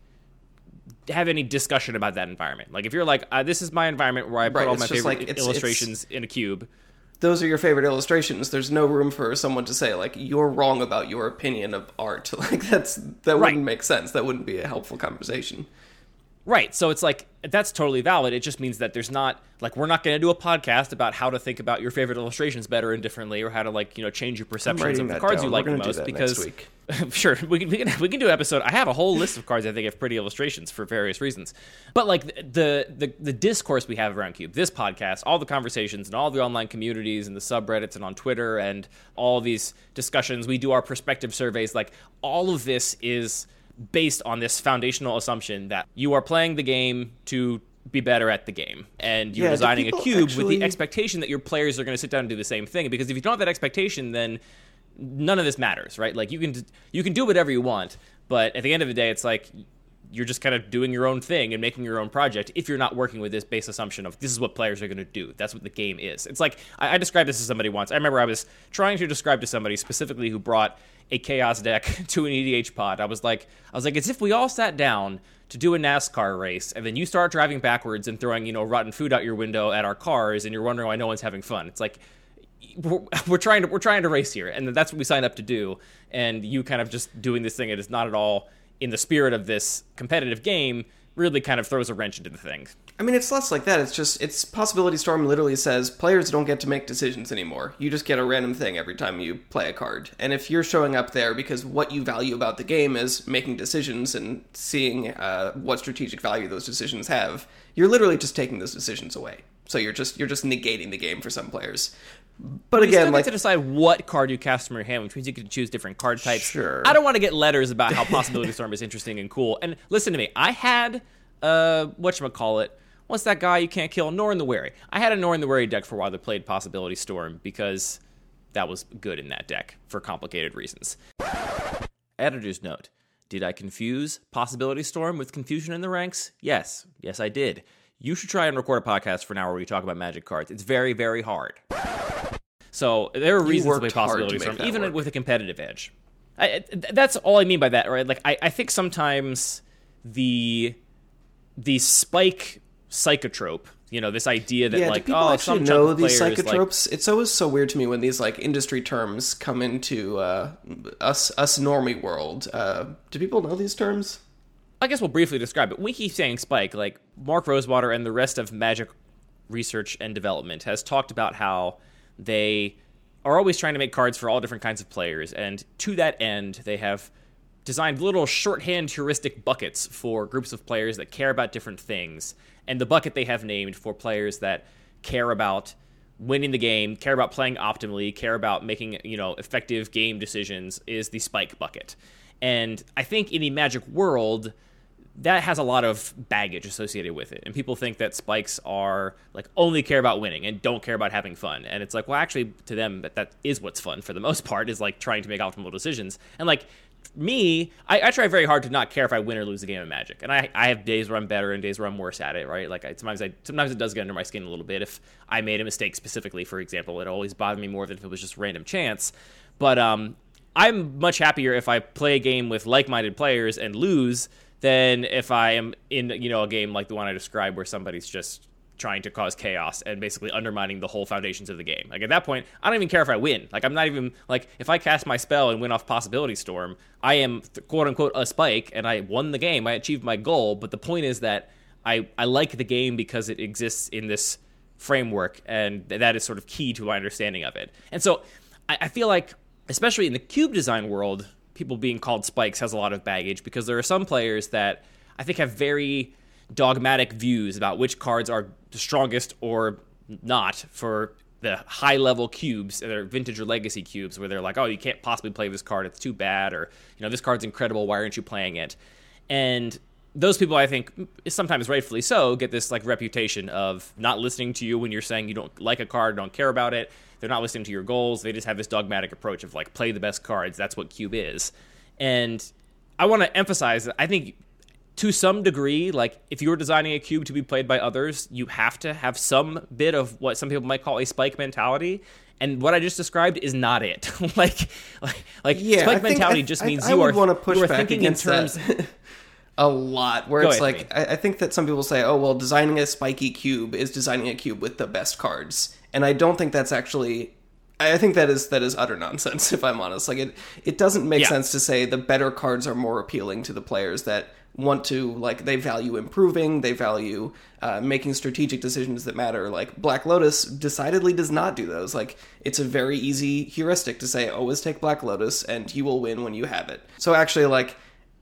S1: have any discussion about that environment. Like, if you're like, uh, this is my environment where I put
S3: right,
S1: all my favorite
S3: like, it's,
S1: illustrations
S3: it's,
S1: in a cube.
S3: Those are your favorite illustrations. There's no room for someone to say, like, you're wrong about your opinion of art. Like, that's that wouldn't
S1: right.
S3: make sense. That wouldn't be a helpful conversation.
S1: Right. So it's like, that's totally valid. It just means that there's not, like, we're not going to do a podcast about how to think about your favorite illustrations better and differently, or how to, like, you know, change your perceptions of the cards
S3: down.
S1: you like
S3: we're
S1: the most.
S3: Do that
S1: because
S3: next week.
S1: Sure, we can, we can we can do an episode. I have a whole list of cards I think have pretty illustrations for various reasons. But, like, the the the discourse we have around Cube, this podcast, all the conversations and all the online communities and the subreddits and on Twitter and all these discussions, we do our perspective surveys, like, all of this is based on this foundational assumption that you are playing the game to be better at the game, and you're
S3: yeah,
S1: designing a cube
S3: actually...
S1: with the expectation that your players are going to sit down and do the same thing. Because if you don't have that expectation, then none of this matters, right? Like, you can you can do whatever you want, but at the end of the day, it's like you're just kind of doing your own thing and making your own project if you're not working with this base assumption of this is what players are going to do. That's what the game is. It's like, I, I described this to somebody once. I remember I was trying to describe to somebody specifically who brought a Chaos deck to an E D H pod. I was like, I was like, it's if we all sat down to do a NASCAR race, and then you start driving backwards and throwing, you know, rotten food out your window at our cars, and you're wondering why no one's having fun. It's like, we're, we're trying to we're trying to race here, and that's what we signed up to do. And you kind of just doing this thing, it is not at all in the spirit of this competitive game, really kind of throws a wrench into the thing.
S3: I mean, it's less like that. It's just, it's Possibility Storm literally says players don't get to make decisions anymore. You just get a random thing every time you play a card. And if you're showing up there because what you value about the game is making decisions and seeing uh, what strategic value those decisions have, you're literally just taking those decisions away. So you're just you're just negating the game for some players. But
S1: you
S3: again,
S1: still
S3: like,
S1: get to decide what card you cast from your hand, which means you can choose different card types.
S3: Sure.
S1: I don't want to get letters about how Possibility Storm is interesting and cool. And listen to me, I had uh, whatchamacallit, what's that guy you can't kill? Norn the Wary. I had a Norn the Wary deck for a while that played Possibility Storm because that was good in that deck for complicated reasons. Editor's note. Did I confuse Possibility Storm with Confusion in the Ranks? Yes. Yes, I did. You should try and record a podcast for an hour where you talk about Magic cards. It's very, very hard. So there are reasons to play Possibility Storm, even work. with a competitive edge. I, that's all I mean by that, right? Like, I, I think sometimes the the spike psychotrope, you know, this idea that,
S3: yeah,
S1: like,
S3: do people
S1: oh,
S3: actually
S1: some
S3: know these
S1: players,
S3: psychotropes?
S1: like,
S3: it's always so weird to me when these, like, industry terms come into uh, us us normie world. Uh, do people know these terms?
S1: I guess we'll briefly describe it. We keep saying spike, like, Mark Rosewater and the rest of Magic research and development has talked about how they are always trying to make cards for all different kinds of players, and to that end, they have designed little shorthand heuristic buckets for groups of players that care about different things, and the bucket they have named for players that care about winning the game, care about playing optimally, care about making, you know, effective game decisions is the spike bucket. And I think in the Magic world, that has a lot of baggage associated with it. And people think that spikes are like only care about winning and don't care about having fun. And it's like, well, actually to them, that, that is what's fun for the most part, is like trying to make optimal decisions. And like me, I, I try very hard to not care if I win or lose a game of Magic. And I, I have days where I'm better and days where I'm worse at it, right? Like I, sometimes I, sometimes it does get under my skin a little bit. If I made a mistake specifically, for example, it always bothered me more than if it was just random chance. But um, I'm much happier if I play a game with like-minded players and lose than if I am in, you know, a game like the one I described where somebody's just trying to cause chaos and basically undermining the whole foundations of the game. Like at that point, I don't even care if I win. Like I'm not even like, if I cast my spell and win off Possibility Storm, I am quote unquote a spike and I won the game. I achieved my goal. But the point is that I, I like the game because it exists in this framework, and that is sort of key to my understanding of it. And so I, I feel like, especially in the cube design world, people being called spikes has a lot of baggage, because there are some players that I think have very dogmatic views about which cards are the strongest or not for the high-level cubes, that are vintage or legacy cubes, where they're like, oh, you can't possibly play this card, it's too bad, or, you know, this card's incredible, why aren't you playing it? And those people, I think, sometimes rightfully so, get this like reputation of not listening to you when you're saying you don't like a card, don't care about it. They're not listening to your goals. They just have this dogmatic approach of like, play the best cards. That's what cube is. And I want to emphasize that I think to some degree, like if you're designing a cube to be played by others, you have to have some bit of what some people might call a spike mentality. And what I just described is not it. like, like, like
S3: yeah,
S1: spike
S3: I think,
S1: mentality
S3: I,
S1: just
S3: I,
S1: means
S3: I
S1: you
S3: would
S1: are,
S3: want to push
S1: you are
S3: back
S1: thinking in
S3: against
S1: terms.
S3: That. a lot, where
S1: Go
S3: it's
S1: ahead,
S3: like, I, I think that some people say, oh, well, designing a spiky cube is designing a cube with the best cards. And I don't think that's actually... I think that is that is utter nonsense, if I'm honest. Like it, it doesn't make
S1: yeah.
S3: sense to say the better cards are more appealing to the players that want to, like, they value improving, they value uh, making strategic decisions that matter. Like, Black Lotus decidedly does not do those. Like, it's a very easy heuristic to say, always take Black Lotus, and you will win when you have it. So actually, like,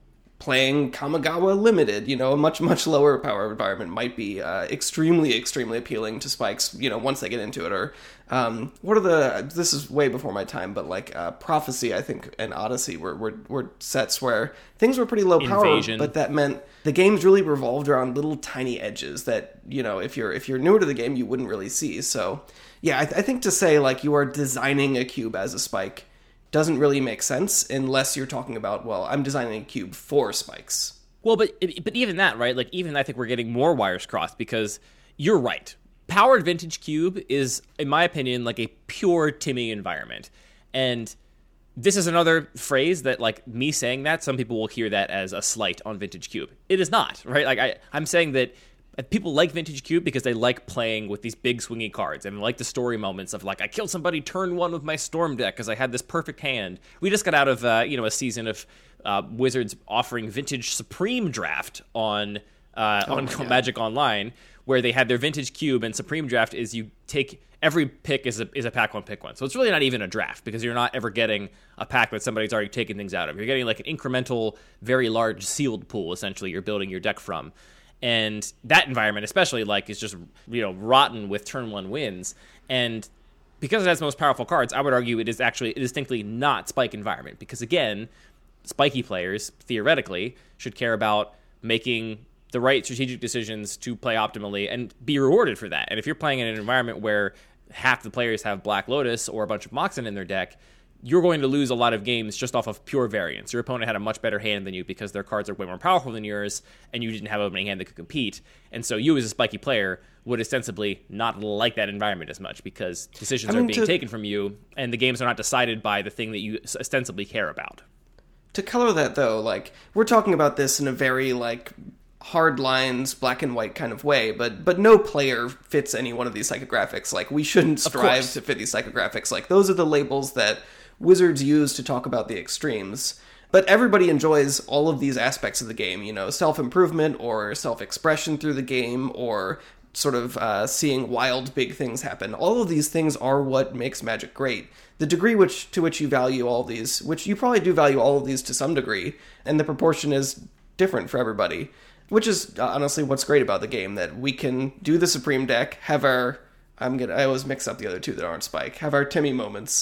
S3: playing Kamigawa Limited, you know, a much, much lower power environment might be uh, extremely, extremely appealing to spikes, you know, once they get into it. Or, um, what are the, this is way before my time, but like uh, Prophecy, I think, and Odyssey were, were, were sets where things were pretty low power,
S1: Invasion.
S3: but that meant the games really revolved around little tiny edges that, you know, if you're, if you're newer to the game, you wouldn't really see. So, yeah, I, th- I think to say, like, you are designing a cube as a spike doesn't really make sense unless you're talking about, well, I'm designing a cube for spikes.
S1: Well, but but even that, right? Like, even I think we're getting more wires crossed, because you're right. Powered Vintage Cube is, in my opinion, like a pure Timmy environment. And this is another phrase that, like, me saying that, some people will hear that as a slight on Vintage Cube. It is not, right? Like, I, I'm saying that people like Vintage Cube because they like playing with these big swingy cards and like the story moments of like, I killed somebody turn one with my Storm deck because I had this perfect hand. We just got out of uh, you know a season of uh, Wizards offering Vintage Supreme Draft on uh,
S3: oh
S1: on Magic Online, where they had their Vintage Cube, and Supreme Draft is you take every pick is a is a pack one pick one. So it's really not even a draft, because you're not ever getting a pack that somebody's already taken things out of. You're getting like an incremental, very large sealed pool. Essentially, you're building your deck from. And that environment, especially, like, is just, you know, rotten with turn one wins. And because it has the most powerful cards, I would argue it is actually a distinctly not spike environment. Because, again, spiky players, theoretically, should care about making the right strategic decisions to play optimally and be rewarded for that. And if you're playing in an environment where half the players have Black Lotus or a bunch of Moxen in their deck, you're going to lose a lot of games just off of pure variance. Your opponent had a much better hand than you because their cards are way more powerful than yours, and you didn't have a opening hand that could compete. And so you, as a spiky player, would ostensibly not like that environment as much, because decisions I mean, are being to, taken from you, and the games are not decided by the thing that you ostensibly care about.
S3: To color that, though, like, we're talking about this in a very, like, hard lines, black and white kind of way, but but no player fits any one of these psychographics. Like, we shouldn't strive to fit these psychographics. Like, those are the labels that Wizards use to talk about the extremes. But everybody enjoys all of these aspects of the game, you know, self-improvement or self-expression through the game, or sort of uh, seeing wild big things happen. All of these things are what makes Magic great. The degree which to which you value all these, which you probably do value all of these to some degree, and the proportion is different for everybody, which is uh, honestly what's great about the game, that we can do the Supreme deck, have our, I'm gonna, I always mix up the other two that aren't Spike, have our Timmy moments,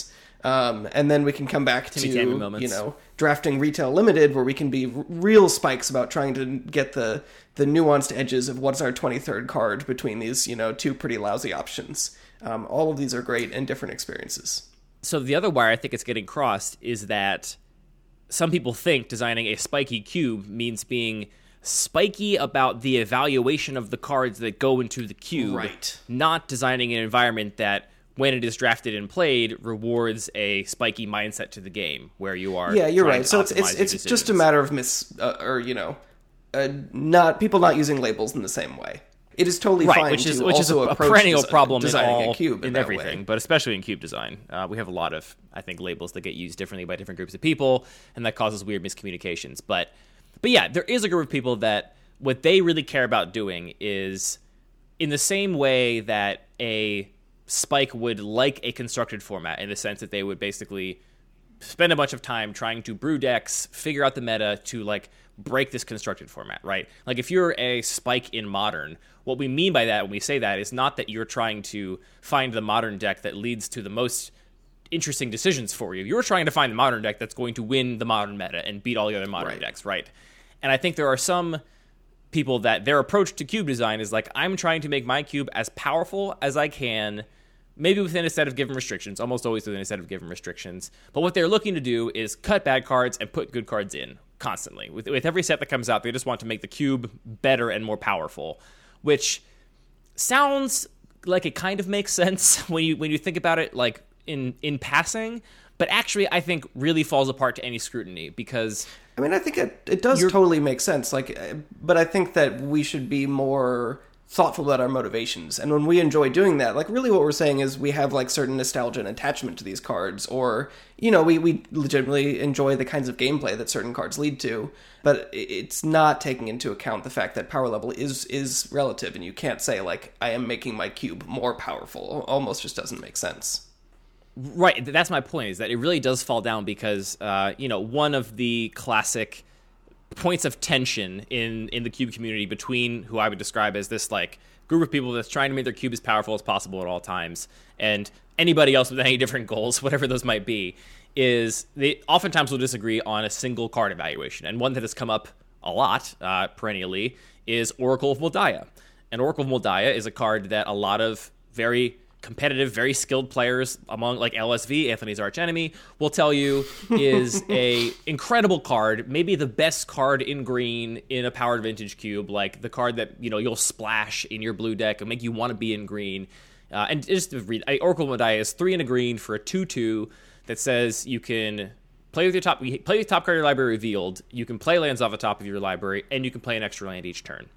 S3: Um, and then we can come back
S1: Timmy
S3: to,
S1: Tammy moments.
S3: you know, drafting Retail Limited, where we can be r- real spikes about trying to get the the nuanced edges of what's our twenty-third card between these, you know, two pretty lousy options. Um, all of these are great and different experiences.
S1: So the other wire I think it's getting crossed is that some people think designing a spiky cube means being spiky about the evaluation of the cards that go into the cube,
S3: Right.
S1: not designing an environment that, when it is drafted and played, rewards a spiky mindset to the game, where you are
S3: Yeah, you're
S1: trying
S3: right.
S1: to
S3: So it's
S1: optimize
S3: it's
S1: your
S3: it's just a
S1: decisions.
S3: matter of mis uh, or you know, uh, not people not using labels in the same way. It is totally
S1: Right,
S3: fine
S1: which is
S3: to
S1: which is a,
S3: also
S1: a
S3: approach
S1: perennial
S3: desi-
S1: problem in
S3: designing
S1: all
S3: a cube in,
S1: in
S3: that
S1: everything,
S3: way.
S1: but especially in cube design. Uh, we have a lot of, I think, labels that get used differently by different groups of people, and that causes weird miscommunications. But but yeah, there is a group of people that what they really care about doing is, in the same way that a spike would like a constructed format, in the sense that they would basically spend a bunch of time trying to brew decks, figure out the meta to like break this constructed format, right? Like if you're a spike in Modern, what we mean by that when we say that is not that you're trying to find the Modern deck that leads to the most interesting decisions for you. You're trying to find the Modern deck that's going to win the Modern meta and beat all the other Modern
S3: Right.
S1: decks, right? And I think there are some people that their approach to cube design is like, I'm trying to make my cube as powerful as I can, maybe within a set of given restrictions, almost always within a set of given restrictions. But what they're looking to do is cut bad cards and put good cards in constantly. With, with every set that comes out, they just want to make the cube better and more powerful, which sounds like it kind of makes sense when you when you think about it, like in in passing. But actually, I think really falls apart to any scrutiny, because
S3: I mean, I think it it does totally make sense. Like, uh, but I think that we should be more thoughtful about our motivations. And when we enjoy doing that, like really what we're saying is we have like certain nostalgia and attachment to these cards, or, you know, we, we legitimately enjoy the kinds of gameplay that certain cards lead to, but it's not taking into account the fact that power level is, is relative, and you can't say like, I am making my cube more powerful. Almost just doesn't make sense.
S1: Right, that's my point, is that it really does fall down because, uh, you know, one of the classic points of tension in, in the cube community between who I would describe as this, like, group of people that's trying to make their cube as powerful as possible at all times, and anybody else with any different goals, whatever those might be, is they oftentimes will disagree on a single card evaluation. And one that has come up a lot, uh, perennially, is Oracle of Moldiah. And Oracle of Moldiah is a card that a lot of very competitive, very skilled players among like L S V, Anthony's arch enemy, will tell you is a incredible card, maybe the best card in green in a powered vintage cube, like the card that, you know, you'll splash in your blue deck and make you want to be in green. Uh, and just to read, Oracle of Moldiah is three and a green for a two two that says you can play with your top play with top card of your library revealed, you can play lands off the top of your library, and you can play an extra land each turn.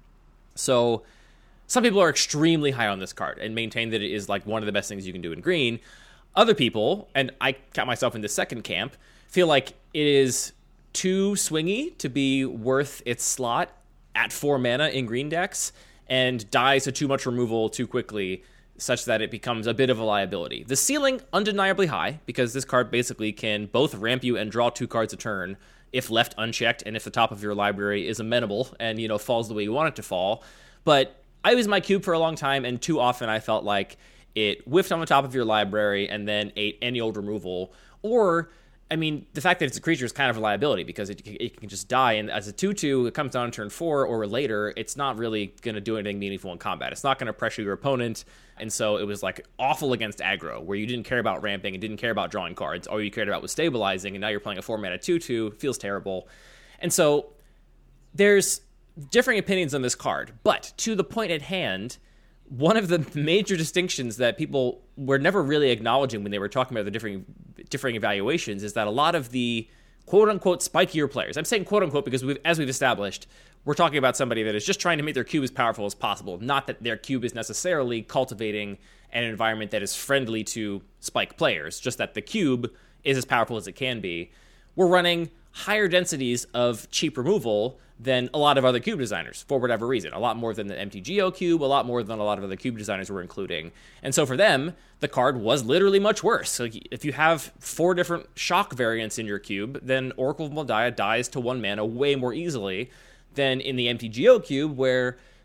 S1: So some people are extremely high on this card and maintain that it is like one of the best things you can do in green. Other people, and I count myself in the second camp, feel like it is too swingy to be worth its slot at four mana in green decks, and dies to too much removal too quickly, such that it becomes a bit of a liability. The ceiling, undeniably high, because this card basically can both ramp you and draw two cards a turn if left unchecked, and if the top of your library is amenable and, you know, falls the way you want it to fall. But I used my cube for a long time, and too often I felt like it whiffed on the top of your library and then ate any old removal. Or, I mean, the fact that it's a creature is kind of a liability, because it, it can just die, and as a two two, it comes down on turn four or later, it's not really going to do anything meaningful in combat. It's not going to pressure your opponent, and so it was like awful against aggro, where you didn't care about ramping and didn't care about drawing cards. All you cared about was stabilizing, and now you're playing a four mana two two, feels terrible. And so there's differing opinions on this card, but to the point at hand, one of the major distinctions that people were never really acknowledging when they were talking about the differing differing evaluations is that a lot of the quote-unquote spikier players, I'm saying quote-unquote because we've, as we've established, we're talking about somebody that is just trying to make their cube as powerful as possible, not that their cube is necessarily cultivating an environment that is friendly to spike players, just that the cube is as powerful as it can be. We're running higher densities of cheap removal than a lot of other cube designers, for whatever reason. A lot more than the M T G O cube, a lot more than a lot of other cube designers were including. And so for them, the card was literally much worse. So if you have four different shock variants in your cube, then Oracle of Moldiah dies to one mana way more easily than in the M T G O cube, where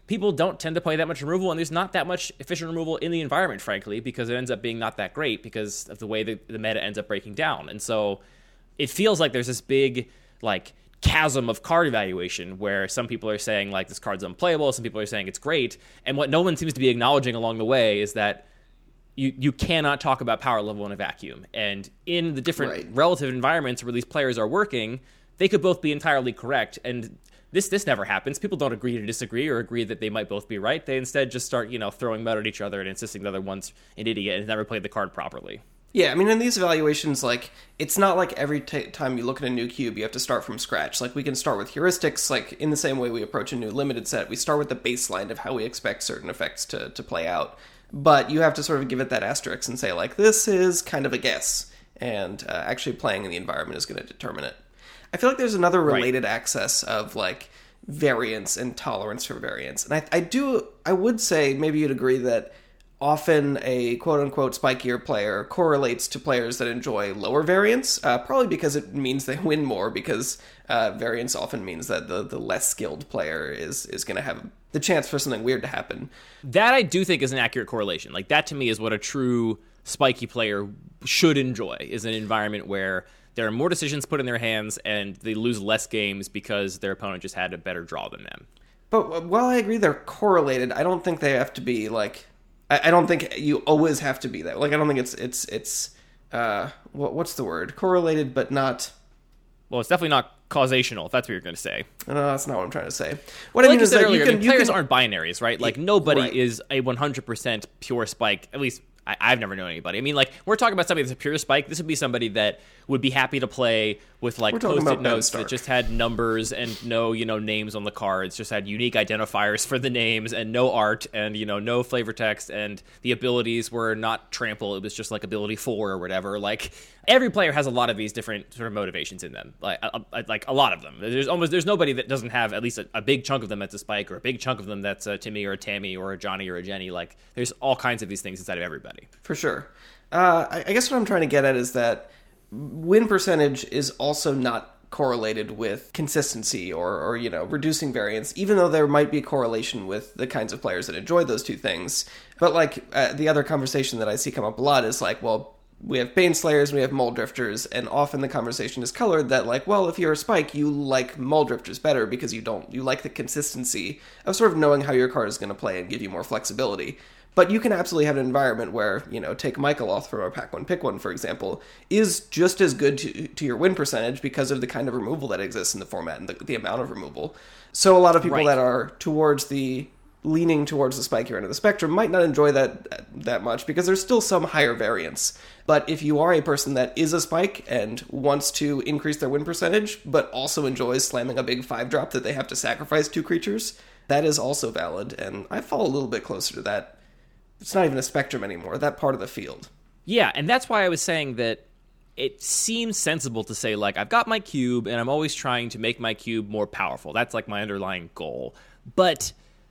S1: people don't tend to play that much removal, and there's not that much efficient removal in the environment, frankly, because it ends up being not that great because of the way the, the meta ends up breaking down. And so it feels like there's this big, like, chasm of card evaluation where some people are saying, like, this card's unplayable, some people are saying it's great, and what no one seems to be acknowledging along the way is that you you cannot talk about power level in a vacuum. And in the different
S3: right.
S1: relative environments where these players are working, they could both be entirely correct, and This this never happens. People don't agree to disagree or agree that they might both be right. They instead just start, you know, throwing mud at each other and insisting the other one's an idiot and never played the card properly.
S3: Yeah, I mean, in these evaluations, like, it's not like every t- time you look at a new cube, you have to start from scratch. Like, we can start with heuristics, like, in the same way we approach a new limited set. We start with the baseline of how we expect certain effects to, to play out. But you have to sort of give it that asterisk and say, like, this is kind of a guess. And uh, actually playing in the environment is going to determine it. I feel like there's another related right. access of, like, variance and tolerance for variance. And I, I do, I would say, maybe you'd agree that often a quote-unquote spikier player correlates to players that enjoy lower variance, uh, probably because it means they win more, because uh, variance often means that the, the less skilled player is, is going to have the chance for something weird to happen.
S1: That I do think is an accurate correlation. Like, that to me is what a true spiky player should enjoy, is an environment where there are more decisions put in their hands and they lose less games because their opponent just had a better draw than them.
S3: But while I agree they're correlated, I don't think they have to be, like... I don't think you always have to be that. Like, I don't think it's, it's, it's, uh, what, what's the word? Correlated, but not...
S1: Well, it's definitely not causational, if that's what you're going to say.
S3: No, that's not what I'm trying to say. What
S1: well,
S3: I mean
S1: like
S3: is that
S1: earlier,
S3: you can...
S1: I mean, players
S3: can,
S1: aren't binaries, right? Like, nobody
S3: right.
S1: is a one hundred percent pure spike, at least... I, I've never known anybody. I mean, like, we're talking about somebody that's a pure spike. This would be somebody that would be happy to play with, like, post-it notes that just had numbers and no, you know, names on the cards, just had unique identifiers for the names and no art and, you know, no flavor text, and the abilities were not trample. It was just, like, ability four or whatever. Like, every player has a lot of these different sort of motivations in them. Like, a, a, like a lot of them. There's almost, there's nobody that doesn't have at least a, a big chunk of them that's a spike, or a big chunk of them that's a Timmy or a Tammy or a Johnny or a Jenny. Like, there's all kinds of these things inside of everybody.
S3: For sure. Uh, I, I guess what I'm trying to get at is that win percentage is also not correlated with consistency or, or, you know, reducing variance, even though there might be a correlation with the kinds of players that enjoy those two things. But, like, uh, the other conversation that I see come up a lot is, like, well, we have Baneslayers, we have Muldrifters, and often the conversation is colored that, like, well, if you're a spike, you like Muldrifters better because you don't, you like the consistency of sort of knowing how your card is going to play and give you more flexibility. But you can absolutely have an environment where, you know, take Michaeloth from our Pack One Pick One, for example, is just as good to, to your win percentage because of the kind of removal that exists in the format and the, the amount of removal. So a lot of people right. that are towards the, leaning towards the spikier end of the spectrum might not enjoy that that much because there's still some higher variance. But if you are a person that is a spike and wants to increase their win percentage, but also enjoys slamming a big five drop that they have to sacrifice two creatures, that is also valid. And I fall a little bit closer to that. It's not even a spectrum anymore, that part of the field.
S1: Yeah, and that's why I was saying that it seems sensible to say, like, I've got my cube, and I'm always trying to make my cube more powerful. That's, like, my underlying goal. But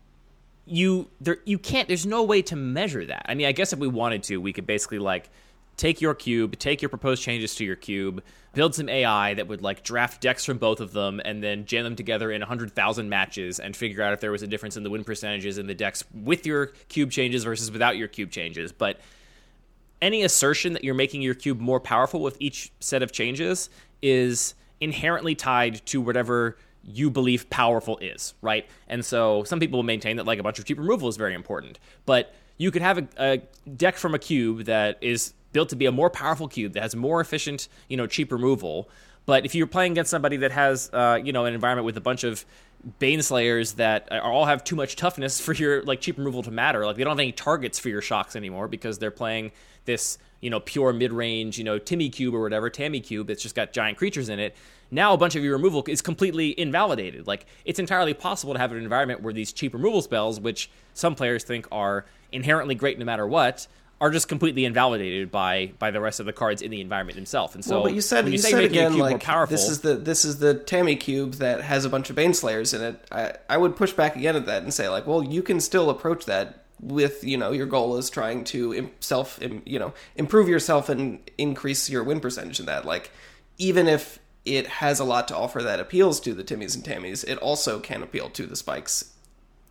S1: you there you can't, there's no way to measure that. I mean, I guess if we wanted to, we could basically, like, take your cube, take your proposed changes to your cube, build some A I that would, like, draft decks from both of them and then jam them together in one hundred thousand matches and figure out if there was a difference in the win percentages in the decks with your cube changes versus without your cube changes. But any assertion that you're making your cube more powerful with each set of changes is inherently tied to whatever you believe powerful is, right? And so some people maintain that, like, a bunch of cheap removal is very important. But you could have a, a deck from a cube that is built to be a more powerful cube that has more efficient, you know, cheap removal. But if you're playing against somebody that has, uh, you know, an environment with a bunch of Baneslayers that are, all have too much toughness for your, like, cheap removal to matter, like, they don't have any targets for your shocks anymore because they're playing this, you know, pure mid-range, you know, Timmy cube or whatever, Tammy cube that's just got giant creatures in it. Now a bunch of your removal is completely invalidated. Like, it's entirely possible to have an environment where these cheap removal spells, which some players think are inherently great no matter what, are just completely invalidated by by the rest of the cards in the environment themselves. And so,
S3: well, but you said,
S1: when you,
S3: you
S1: say
S3: said
S1: making
S3: again,
S1: a cube
S3: like,
S1: more powerful,
S3: this is the this is the Tammy cube that has a bunch of Baneslayers in it. I I would push back again at that and say, like, well, you can still approach that with, you know, your goal is trying to self, you know, improve yourself and increase your win percentage in that. Like, even if it has a lot to offer that appeals to the Timmies and Tammies, it also can appeal to the spikes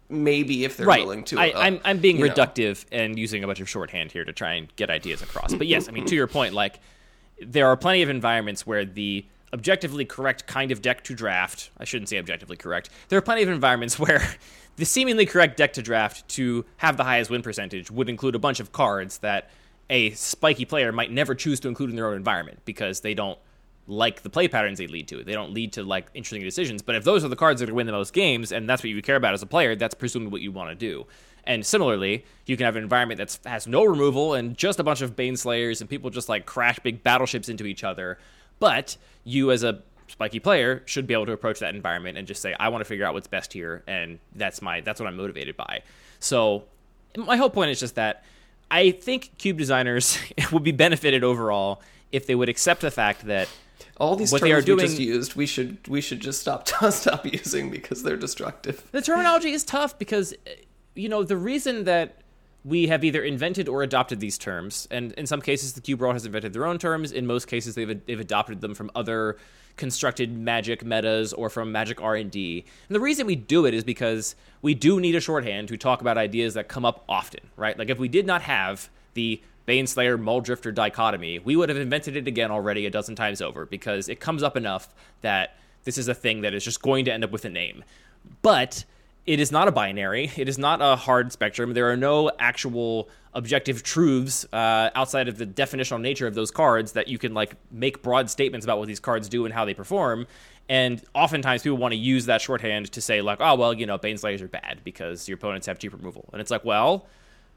S3: maybe if they're
S1: right.
S3: willing to.
S1: I,
S3: uh,
S1: I'm I'm being
S3: you know.
S1: reductive and using a bunch of shorthand here to try and get ideas across. But yes, I mean, to your point, like there are plenty of environments where the objectively correct kind of deck to draft, I shouldn't say objectively correct, there are plenty of environments where the seemingly correct deck to draft to have the highest win percentage would include a bunch of cards that a spiky player might never choose to include in their own environment because they don't like the play patterns they lead to. They don't lead to like interesting decisions. But if those are the cards that are win the most games, and that's what you care about as a player, that's presumably what you want to do. And similarly, you can have an environment that has no removal and just a bunch of Baneslayers and people just like crash big battleships into each other. But you as a spiky player should be able to approach that environment and just say, I want to figure out what's best here, and that's my that's what I'm motivated by. So my whole point is just that I think cube designers would be benefited overall if they would accept the fact that
S3: all these
S1: what
S3: terms
S1: they are
S3: we
S1: doing,
S3: just used, we should we should just stop stop using because they're destructive.
S1: The terminology is tough because, you know, the reason that we have either invented or adopted these terms, and in some cases the cube world has invented their own terms. In most cases, they've they've adopted them from other constructed Magic metas or from Magic R and D. And the reason we do it is because we do need a shorthand to talk about ideas that come up often, right? Like if we did not have the Baneslayer Muldrifter dichotomy, we would have invented it again already a dozen times over because it comes up enough that this is a thing that is just going to end up with a name. But it is not a binary. It is not a hard spectrum. There are no actual objective truths uh, outside of the definitional nature of those cards that you can like make broad statements about what these cards do and how they perform. And oftentimes people want to use that shorthand to say like, oh, well, you know, Baneslayers are bad because your opponents have cheap removal. And it's like, well,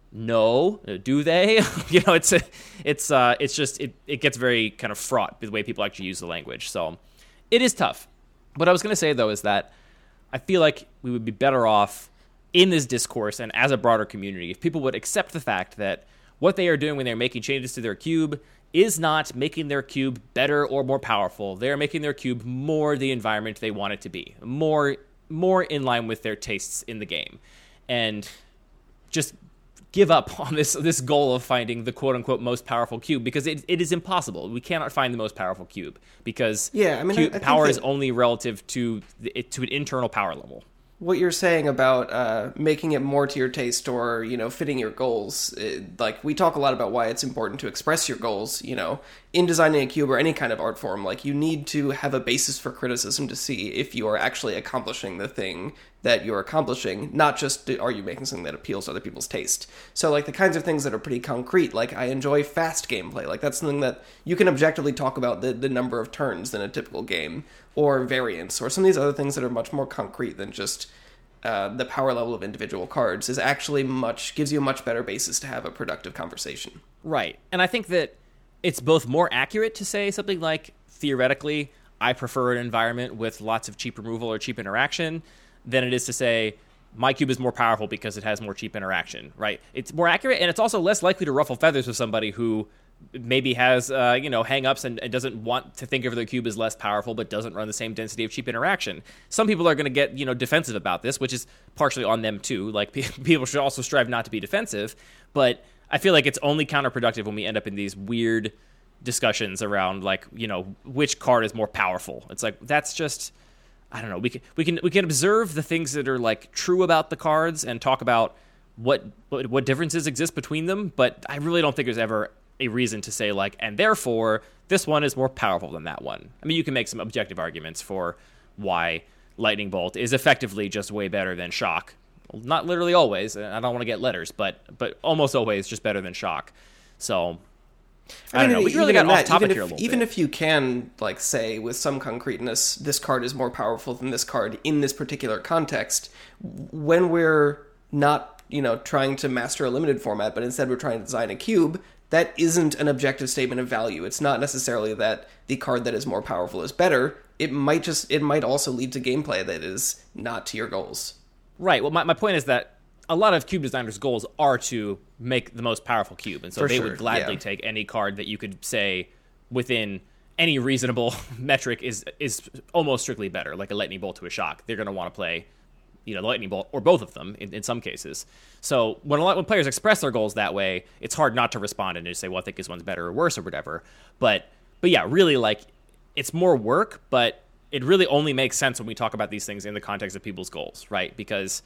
S1: no, do they? you know, it's it's uh, it's just it, it gets very kind of fraught with the way people actually use the language. So it is tough. What I was going to say, though, is that I feel like we would be better off in this discourse and as a broader community if people would accept the fact that what they are doing when they're making changes to their cube is not making their cube better or more powerful. They're making their cube more the environment they want it to be, more more in line with their tastes in the game. And just give up on this this goal of finding the quote-unquote most powerful cube because it, it is impossible. We cannot find the most powerful cube because
S3: yeah, I mean,
S1: cube
S3: I, I
S1: power
S3: that...
S1: is only relative to the, to an internal power level.
S3: What you're saying about uh, making it more to your taste or, you know, fitting your goals, it, like, we talk a lot about why it's important to express your goals, you know, in designing a cube or any kind of art form. Like, you need to have a basis for criticism to see if you are actually accomplishing the thing that you're accomplishing, not just are you making something that appeals to other people's taste. So, like, the kinds of things that are pretty concrete, like, I enjoy fast gameplay. Like, that's something that you can objectively talk about the, the number of turns in a typical game, or variance, or some of these other things that are much more concrete than just uh, the power level of individual cards, is actually much, gives you a much better basis to have a productive conversation.
S1: Right. And I think that it's both more accurate to say something like, theoretically, I prefer an environment with lots of cheap removal or cheap interaction, than it is to say, my cube is more powerful because it has more cheap interaction, right? It's more accurate, and it's also less likely to ruffle feathers with somebody who maybe has, uh, you know, hang-ups and, and doesn't want to think of their cube as less powerful, but doesn't run the same density of cheap interaction. Some people are going to get, you know, defensive about this, which is partially on them too. Like, people should also strive not to be defensive, but I feel like it's only counterproductive when we end up in these weird discussions around, like, you know, which card is more powerful. It's like, that's just, I don't know. We can we can we can observe the things that are like true about the cards and talk about what what, what differences exist between them, but I really don't think there's ever a reason to say like, and therefore this one is more powerful than that one. I mean, you can make some objective arguments for why Lightning Bolt is effectively just way better than Shock. Well, not literally always. I don't want to get letters, but but almost always just better than Shock. So I, I don't mean, know. We really got off
S3: that,
S1: topic
S3: if,
S1: here a little
S3: even
S1: bit.
S3: Even if you can, like, say with some concreteness, this card is more powerful than this card in this particular context, when we're not, you know, trying to master a limited format, but instead we're trying to design a cube, that isn't an objective statement of value. It's not necessarily that the card that is more powerful is better. It might just, it might also lead to gameplay that is not to your goals.
S1: Right. Well, my, my point is that a lot of cube designers' goals are to make the most powerful cube, and so
S3: For
S1: they
S3: sure,
S1: would gladly
S3: yeah.
S1: take any card that you could say within any reasonable metric is is almost strictly better, like a Lightning Bolt to a Shock. They're going to want to play, you know, the Lightning Bolt or both of them in, in some cases. So when a lot when players express their goals that way, it's hard not to respond and just say, well, I think this one's better or worse or whatever. But but yeah, really, like, it's more work, but it really only makes sense when we talk about these things in the context of people's goals, right? Because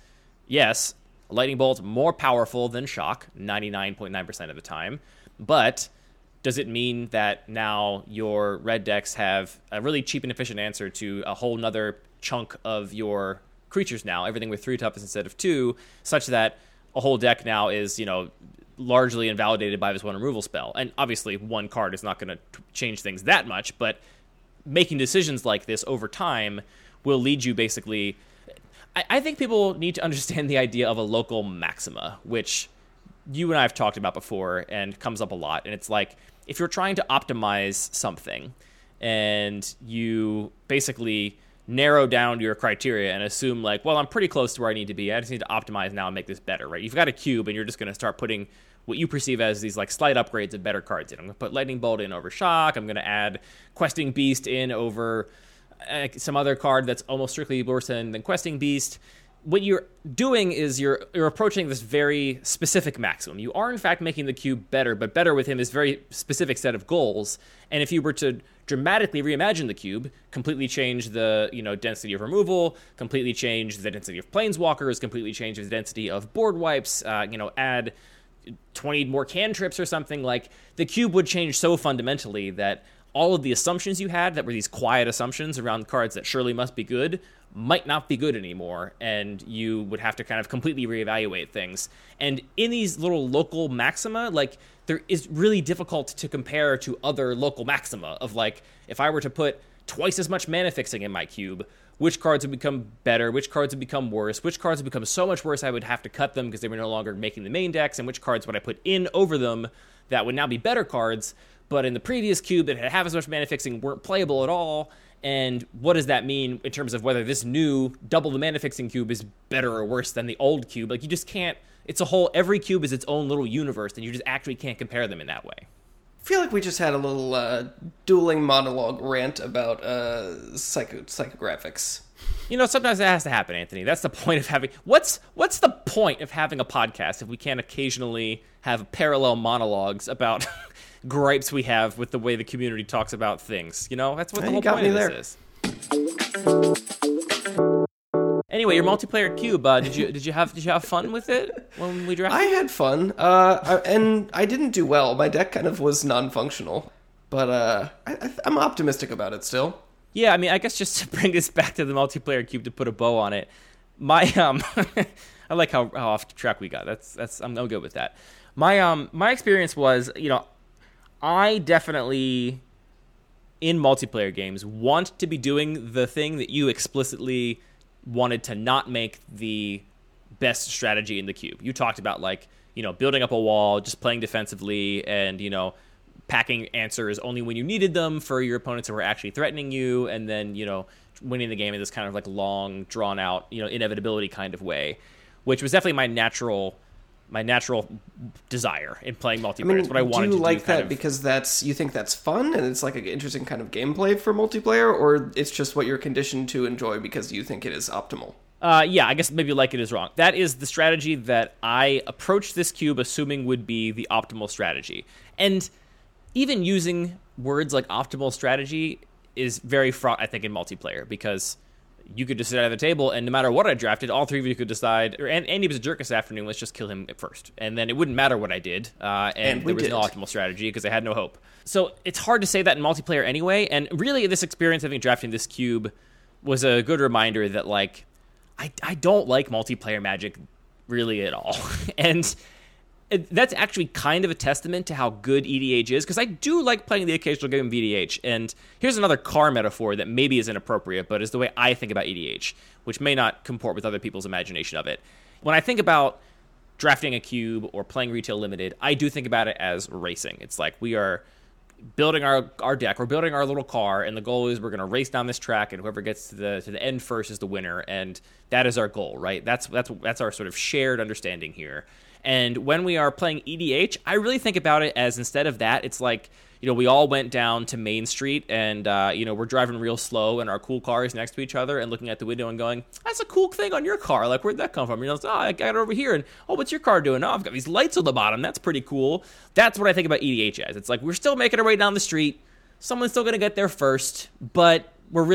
S1: yes, Lightning Bolt's more powerful than Shock, ninety-nine point nine percent of the time, but does it mean that now your red decks have a really cheap and efficient answer to a whole nother chunk of your creatures now, everything with three toughness instead of two, such that a whole deck now is, you know, largely invalidated by this one removal spell? And obviously one card is not going to change things that much, but making decisions like this over time will lead you basically... I, I think people need to understand the idea of a local maxima, which you and I have talked about before and comes up a lot. And it's like, if you're trying to optimize something and you basically narrow down your criteria and assume like, well, I'm pretty close to where I need to be, I just need to optimize now and make this better, right? You've got a cube and you're just going to start putting what you perceive as these like slight upgrades of better cards in. I'm going to put Lightning Bolt in over Shock. I'm going to add Questing Beast in over uh, some other card that's almost strictly worse than, than Questing Beast. What you're doing is you're you're approaching this very specific maximum. You are, in fact, making the cube better, but better with him is very specific set of goals. And if you were to dramatically reimagine the cube, completely change the, you know, density of removal, completely change the density of planeswalkers, completely change the density of board wipes, uh, you know, add twenty more cantrips or something, like the cube would change so fundamentally that all of the assumptions you had that were these quiet assumptions around cards that surely must be good might not be good anymore, and you would have to kind of completely reevaluate things. And in these little local maxima, like, there is really difficult to compare to other local maxima of, like, if I were to put twice as much mana fixing in my cube, which cards would become better, which cards would become worse, which cards would become so much worse I would have to cut them because they were no longer making the main decks, and which cards would I put in over them that would now be better cards, but in the previous cube that had half as much mana fixing weren't playable at all. And what does that mean in terms of whether this new double the mana fixing cube is better or worse than the old cube? Like, you just can't, it's a whole, every cube is its own little universe, and you just actually can't compare them in that way.
S3: I feel like we just had a little uh, dueling monologue rant about uh, psycho- psychographics.
S1: You know, sometimes that has to happen, Anthony. That's the point of having, what's what's the point of having a podcast if we can't occasionally have parallel monologues about gripes we have with the way the community talks about things? You know, that's what the
S3: you
S1: whole
S3: got
S1: point
S3: me
S1: of
S3: there.
S1: this is. Anyway, your multiplayer cube, uh, did you did you have did you have fun with it when we drafted?
S3: I had fun, uh, I- and I didn't do well. My deck kind of was non-functional, but uh, I- I- I'm optimistic about it still.
S1: Yeah, I mean, I guess just to bring this back to the multiplayer cube to put a bow on it, my um, I like how, how off track we got. That's that's I'm, I'm good with that. My um my experience was, you know, I definitely in multiplayer games want to be doing the thing that you explicitly wanted to not make the best strategy in the cube. You talked about, like, you know, building up a wall, just playing defensively, and, you know, packing answers only when you needed them for your opponents who were actually threatening you, and then, you know, winning the game in this kind of like long, drawn out, you know, inevitability kind of way, which was definitely my natural my natural desire in playing multiplayer.
S3: I mean,
S1: it's what I wanted
S3: do you
S1: to
S3: like
S1: do. kind
S3: that
S1: of,
S3: because that's you think that's fun and it's like an interesting kind of gameplay for multiplayer, or it's just what you're conditioned to enjoy because you think it is optimal?
S1: Uh, yeah, I guess maybe like it is wrong. That is the strategy that I approached this cube assuming would be the optimal strategy. And even using words like optimal strategy is very fraught, I think, in multiplayer, because you could just sit at the table, and no matter what I drafted, all three of you could decide, or and Andy was a jerk this afternoon, let's just kill him at first. And then it wouldn't matter what I did, uh, and,
S3: And we
S1: there was
S3: did.
S1: no optimal strategy because I had no hope. So it's hard to say that in multiplayer anyway, and really this experience, I think, drafting this cube was a good reminder that, like, I, I don't like multiplayer Magic really at all. And it, that's actually kind of a testament to how good E D H is, because I do like playing the occasional game in V D H. And here's another car metaphor that maybe isn't appropriate, but is the way I think about E D H, which may not comport with other people's imagination of it. When I think about drafting a cube or playing Retail Limited, I do think about it as racing. It's like we are building our, our deck, we're building our little car, and the goal is we're going to race down this track, and whoever gets to the to the end first is the winner, and that is our goal, right? That's that's that's our sort of shared understanding here. And when we are playing E D H, I really think about it as, instead of that, it's like, you know, we all went down to Main Street, and, uh, you know, we're driving real slow in our cool cars next to each other and looking at the window and going, that's a cool thing on your car. Like, where'd that come from? You know, it's, oh, I got it over here. And, oh, what's your car doing? Oh, I've got these lights on the bottom. That's pretty cool. That's what I think about E D H as. It's like, we're still making our way down the street. Someone's still going to get there first, but we're really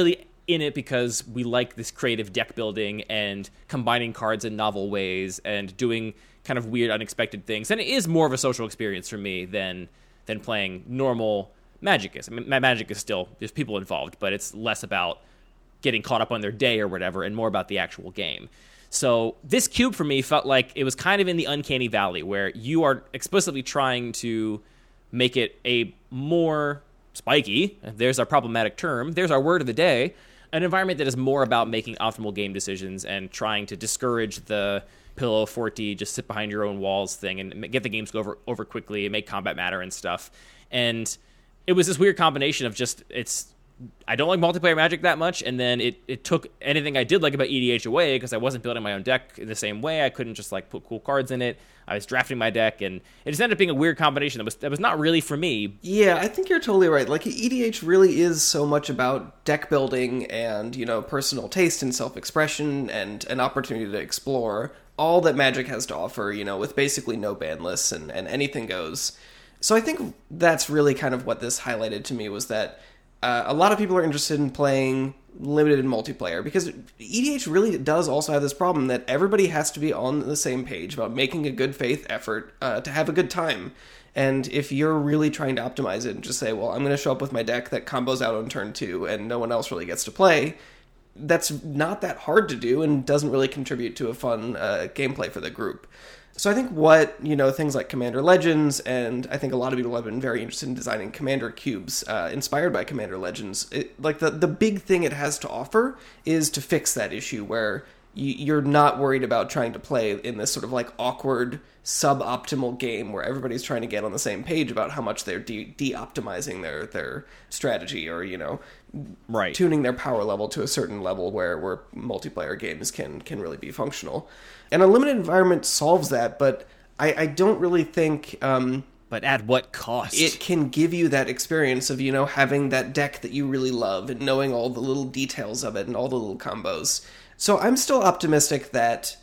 S1: in it because we like this creative deck building and combining cards in novel ways and doing kind of weird, unexpected things. And it is more of a social experience for me than than playing normal Magic is. I mean, Magic is still, there's people involved, but it's less about getting caught up on their day or whatever and more about the actual game. So this cube for me felt like it was kind of in the uncanny valley where you are explicitly trying to make it a more spiky, there's our problematic term, there's our word of the day, an environment that is more about making optimal game decisions and trying to discourage the pillow forty, just sit behind your own walls thing and get the games go over, over quickly and make combat matter and stuff. And it was this weird combination of just, it's, I don't like multiplayer Magic that much, and then it, it took anything I did like about E D H away because I wasn't building my own deck in the same way. I couldn't just like put cool cards in it. I was drafting my deck, and it just ended up being a weird combination that was that was not really for me.
S3: Yeah, I think you're totally right. Like, E D H really is so much about deck building and, you know, personal taste and self-expression and an opportunity to explore all that Magic has to offer, you know, with basically no ban lists and, and anything goes. So I think that's really kind of what this highlighted to me was that Uh, a lot of people are interested in playing limited multiplayer because E D H really does also have this problem that everybody has to be on the same page about making a good faith effort uh, to have a good time. And if you're really trying to optimize it and just say, well, I'm going to show up with my deck that combos out on turn two and no one else really gets to play, that's not that hard to do and doesn't really contribute to a fun uh, gameplay for the group. So I think what, you know, things like Commander Legends, and I think a lot of people have been very interested in designing Commander cubes, uh, inspired by Commander Legends. It, like, the, the big thing it has to offer is to fix that issue where you, you're not worried about trying to play in this sort of, like, awkward, suboptimal game where everybody's trying to get on the same page about how much they're de- de-optimizing their, their strategy or, you know,
S1: right.
S3: tuning their power level to a certain level where, where multiplayer games can, can really be functional. And a limited environment solves that, but I, I don't really think... Um,
S1: but at what cost?
S3: It can give you that experience of, you know, having that deck that you really love and knowing all the little details of it and all the little combos. So I'm still optimistic that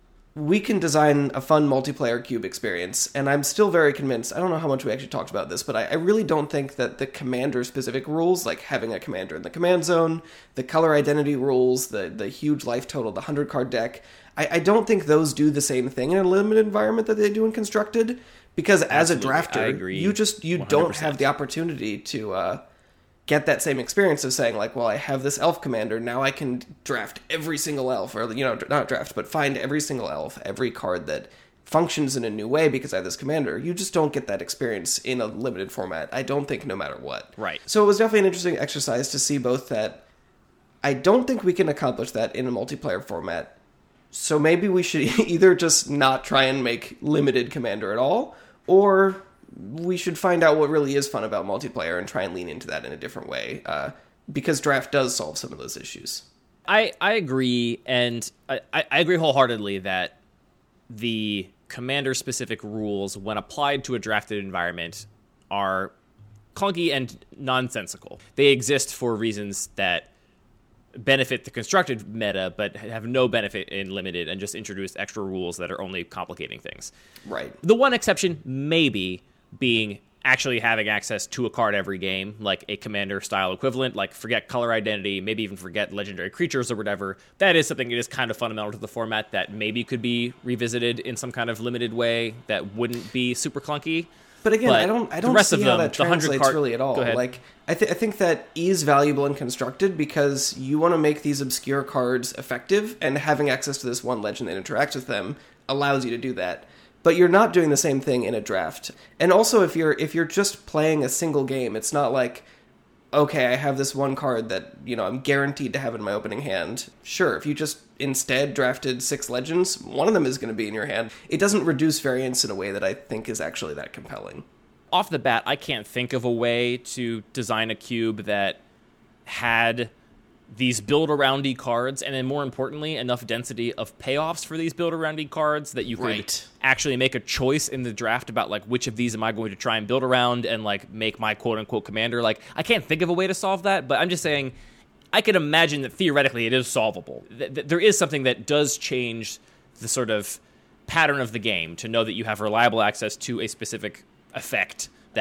S3: we can design a fun multiplayer cube experience, and I'm still very convinced, I don't know how much we actually talked about this, but I, I really don't think that the commander-specific rules, like having a commander in the command zone, the color identity rules, the, the huge life total, the one hundred card deck, I, I don't think those do the same thing in a limited environment that they do in Constructed, because as
S1: Absolutely.
S3: a drafter, you just, you one hundred percent don't have the opportunity to... Uh, get that same experience of saying, like, well, I have this elf commander, now I can draft every single elf, or, you know, not draft, but find every single elf, every card that functions in a new way because I have this commander. You just don't get that experience in a limited format, I don't think, no matter what.
S1: Right.
S3: So it was definitely an interesting exercise to see both that I don't think we can accomplish that in a multiplayer format, so maybe we should either just not try and make limited commander at all, or... we should find out what really is fun about multiplayer and try and lean into that in a different way, uh, because draft does solve some of those issues.
S1: I, I agree, and I, I agree wholeheartedly that the commander-specific rules, when applied to a drafted environment, are clunky and nonsensical. They exist for reasons that benefit the constructed meta, but have no benefit in limited and just introduce extra rules that are only complicating things.
S3: Right.
S1: The one exception, maybe, being actually having access to a card every game, like a commander style equivalent, like forget color identity, maybe even forget legendary creatures or whatever. That is something that is kind of fundamental to the format that maybe could be revisited in some kind of limited way that wouldn't be super clunky.
S3: But again,
S1: but
S3: I don't I don't
S1: rest
S3: see
S1: of
S3: how
S1: them,
S3: that translates
S1: card-
S3: really at all. Like I, th- I think that is valuable and constructed because you want to make these obscure cards effective, and having access to this one legend that interacts with them allows you to do that. But you're not doing the same thing in a draft. And also, if you're if you're just playing a single game, it's not like, okay, I have this one card that, you know, I'm guaranteed to have in my opening hand. Sure, if you just instead drafted six legends, one of them is going to be in your hand. It doesn't reduce variance in a way that I think is actually that compelling.
S1: Off the bat, I can't think of a way to design a cube that had these build-around-y cards, and then more importantly, enough density of payoffs for these build-around-y cards that you could
S3: right.
S1: actually make a choice in the draft about, like, which of these am I going to try and build around and, like, make my quote-unquote commander. Like, I can't think of a way to solve that, but I'm just saying I could imagine that theoretically it is solvable. Th- th- there is something that does change the sort of pattern of the game to know that you have reliable access to a specific effect that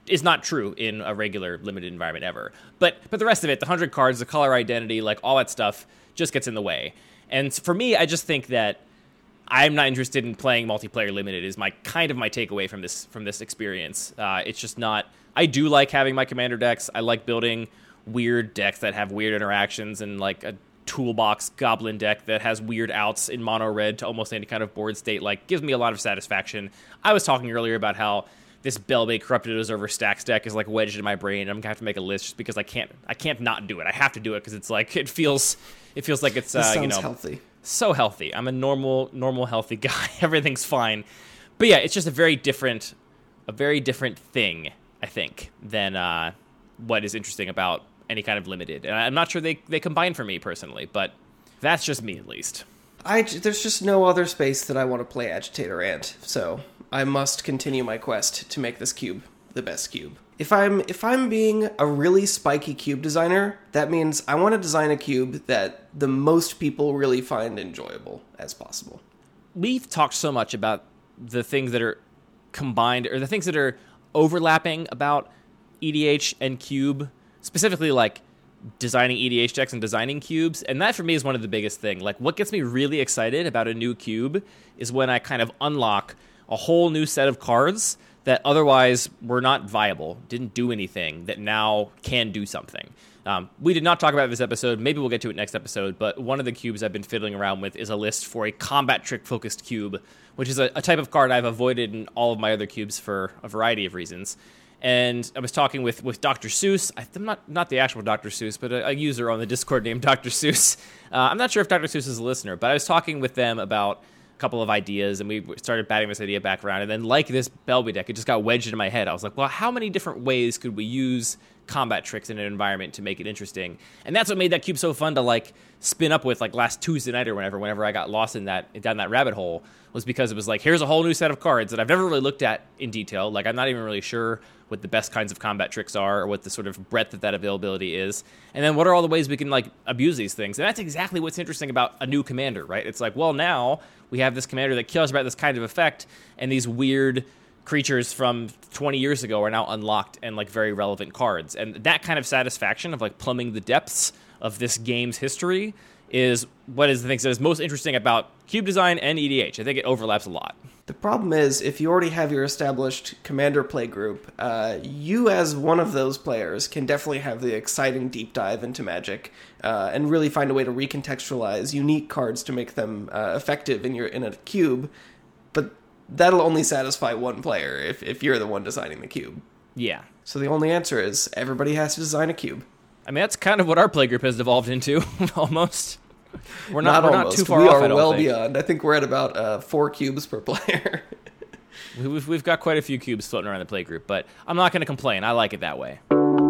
S1: is not true in a regular limited environment ever. But but the rest of it, the one hundred cards, the color identity, like all that stuff just gets in the way. And for me, I just think that I'm not interested in playing multiplayer limited is my kind of my takeaway from this from this experience. Uh, it's just not. I do like having my commander decks. I like building weird decks that have weird interactions, and like a toolbox goblin deck that has weird outs in mono red to almost any kind of board state. Like gives me a lot of satisfaction. I was talking earlier about how this Belbay Corrupted Observer Stacks deck is like wedged in my brain. I'm gonna have to make a list just because I can't. I can't not do it. I have to do it because it's like it feels. It feels like it's uh,
S3: This sounds
S1: you know
S3: healthy.
S1: So healthy. I'm a normal, normal, healthy guy. Everything's fine. But yeah, it's just a very different, a very different thing, I think, than uh, what is interesting about any kind of limited. And I'm not sure they, they combine for me personally, but that's just me at least.
S3: I, there's just no other space that I want to play Agitator Ant, so I must continue my quest to make this cube the best cube. If I'm if I'm being a really spiky cube designer, that means I want to design a cube that the most people really find enjoyable as possible.
S1: We've talked so much about the things that are combined, or the things that are overlapping about E D H and cube, specifically like designing E D H decks and designing cubes, and that for me is one of the biggest thing. Like what gets me really excited about a new cube is when I kind of unlock a whole new set of cards that otherwise were not viable, didn't do anything, that now can do something. Um, we did not talk about this episode. Maybe we'll get to it next episode, but one of the cubes I've been fiddling around with is a list for a combat trick-focused cube, which is a, a type of card I've avoided in all of my other cubes for a variety of reasons. And I was talking with, with Doctor Seuss. I'm not not the actual Doctor Seuss, but a, a user on the Discord named Doctor Seuss. Uh, I'm not sure if Doctor Seuss is a listener, but I was talking with them about couple of ideas, and we started batting this idea back around, and then like this Belby deck, it just got wedged into my head. I was like, well, how many different ways could we use combat tricks in an environment to make it interesting? And that's what made that cube so fun to like spin up with like last Tuesday night or whenever whenever I got lost in that down that rabbit hole, was because it was like, here's a whole new set of cards that I've never really looked at in detail. Like I'm not even really sure what the best kinds of combat tricks are, or what the sort of breadth of that availability is. And then what are all the ways we can like abuse these things? And that's exactly what's interesting about a new commander, right? It's like, well, now we have this commander that cares about this kind of effect, and these weird creatures from twenty years ago are now unlocked and like very relevant cards. And that kind of satisfaction of like plumbing the depths of this game's history is what is the thing that is most interesting about cube design and E D H. I think it overlaps a lot.
S3: The problem is, if you already have your established commander play group, uh, you as one of those players can definitely have the exciting deep dive into Magic uh, and really find a way to recontextualize unique cards to make them uh, effective in your in a cube. But that'll only satisfy one player if, if you're the one designing the cube.
S1: Yeah.
S3: So the only answer is everybody has to design a cube.
S1: I mean, that's kind of what our playgroup has devolved into, almost. We're not,
S3: not
S1: we're
S3: almost.
S1: not too far
S3: we
S1: off,
S3: are
S1: I don't
S3: well
S1: think.
S3: beyond. I think we're at about uh, four cubes per player.
S1: We've, we've got quite a few cubes floating around the playgroup, but I'm not going to complain. I like it that way.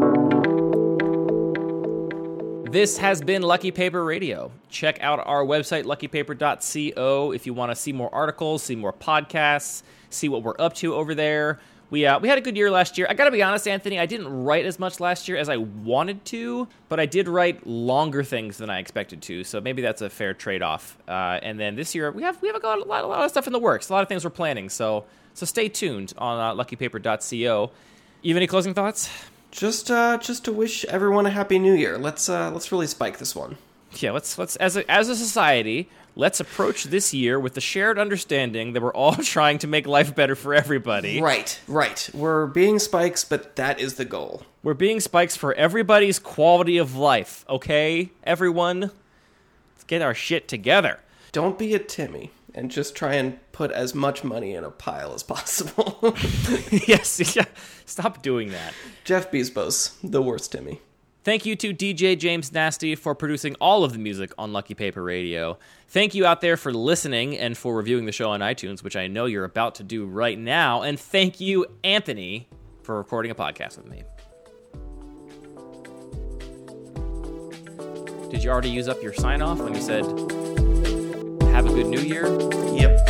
S1: This has been Lucky Paper Radio. Check out our website, lucky paper dot co, if you want to see more articles, see more podcasts, see what we're up to over there. We uh, we had a good year last year. I gotta be honest, Anthony, I didn't write as much last year as I wanted to, but I did write longer things than I expected to, so maybe that's a fair trade-off. Uh, and then this year, we have we have got a lot, a lot of stuff in the works, a lot of things we're planning, so so stay tuned on uh, lucky paper dot co. You have any closing thoughts?
S3: Just uh, just to wish everyone a happy new year. Let's uh, let's really spike this one.
S1: Yeah, let's let's as a, as a society, let's approach this year with the shared understanding that we're all trying to make life better for everybody.
S3: Right, right. We're being spikes, but that is the goal.
S1: We're being spikes for everybody's quality of life, okay? Everyone, let's get our shit together.
S3: Don't be a Timmy and just try and put as much money in a pile as possible.
S1: Yes, yeah. Stop doing that.
S3: Jeff Bezos, the worst Timmy.
S1: Thank you to D J James Nasty for producing all of the music on Lucky Paper Radio. Thank you out there for listening and for reviewing the show on iTunes, which I know you're about to do right now. And thank you, Anthony, for recording a podcast with me. Did you already use up your sign-off when you said, have a good new year?
S3: Yep.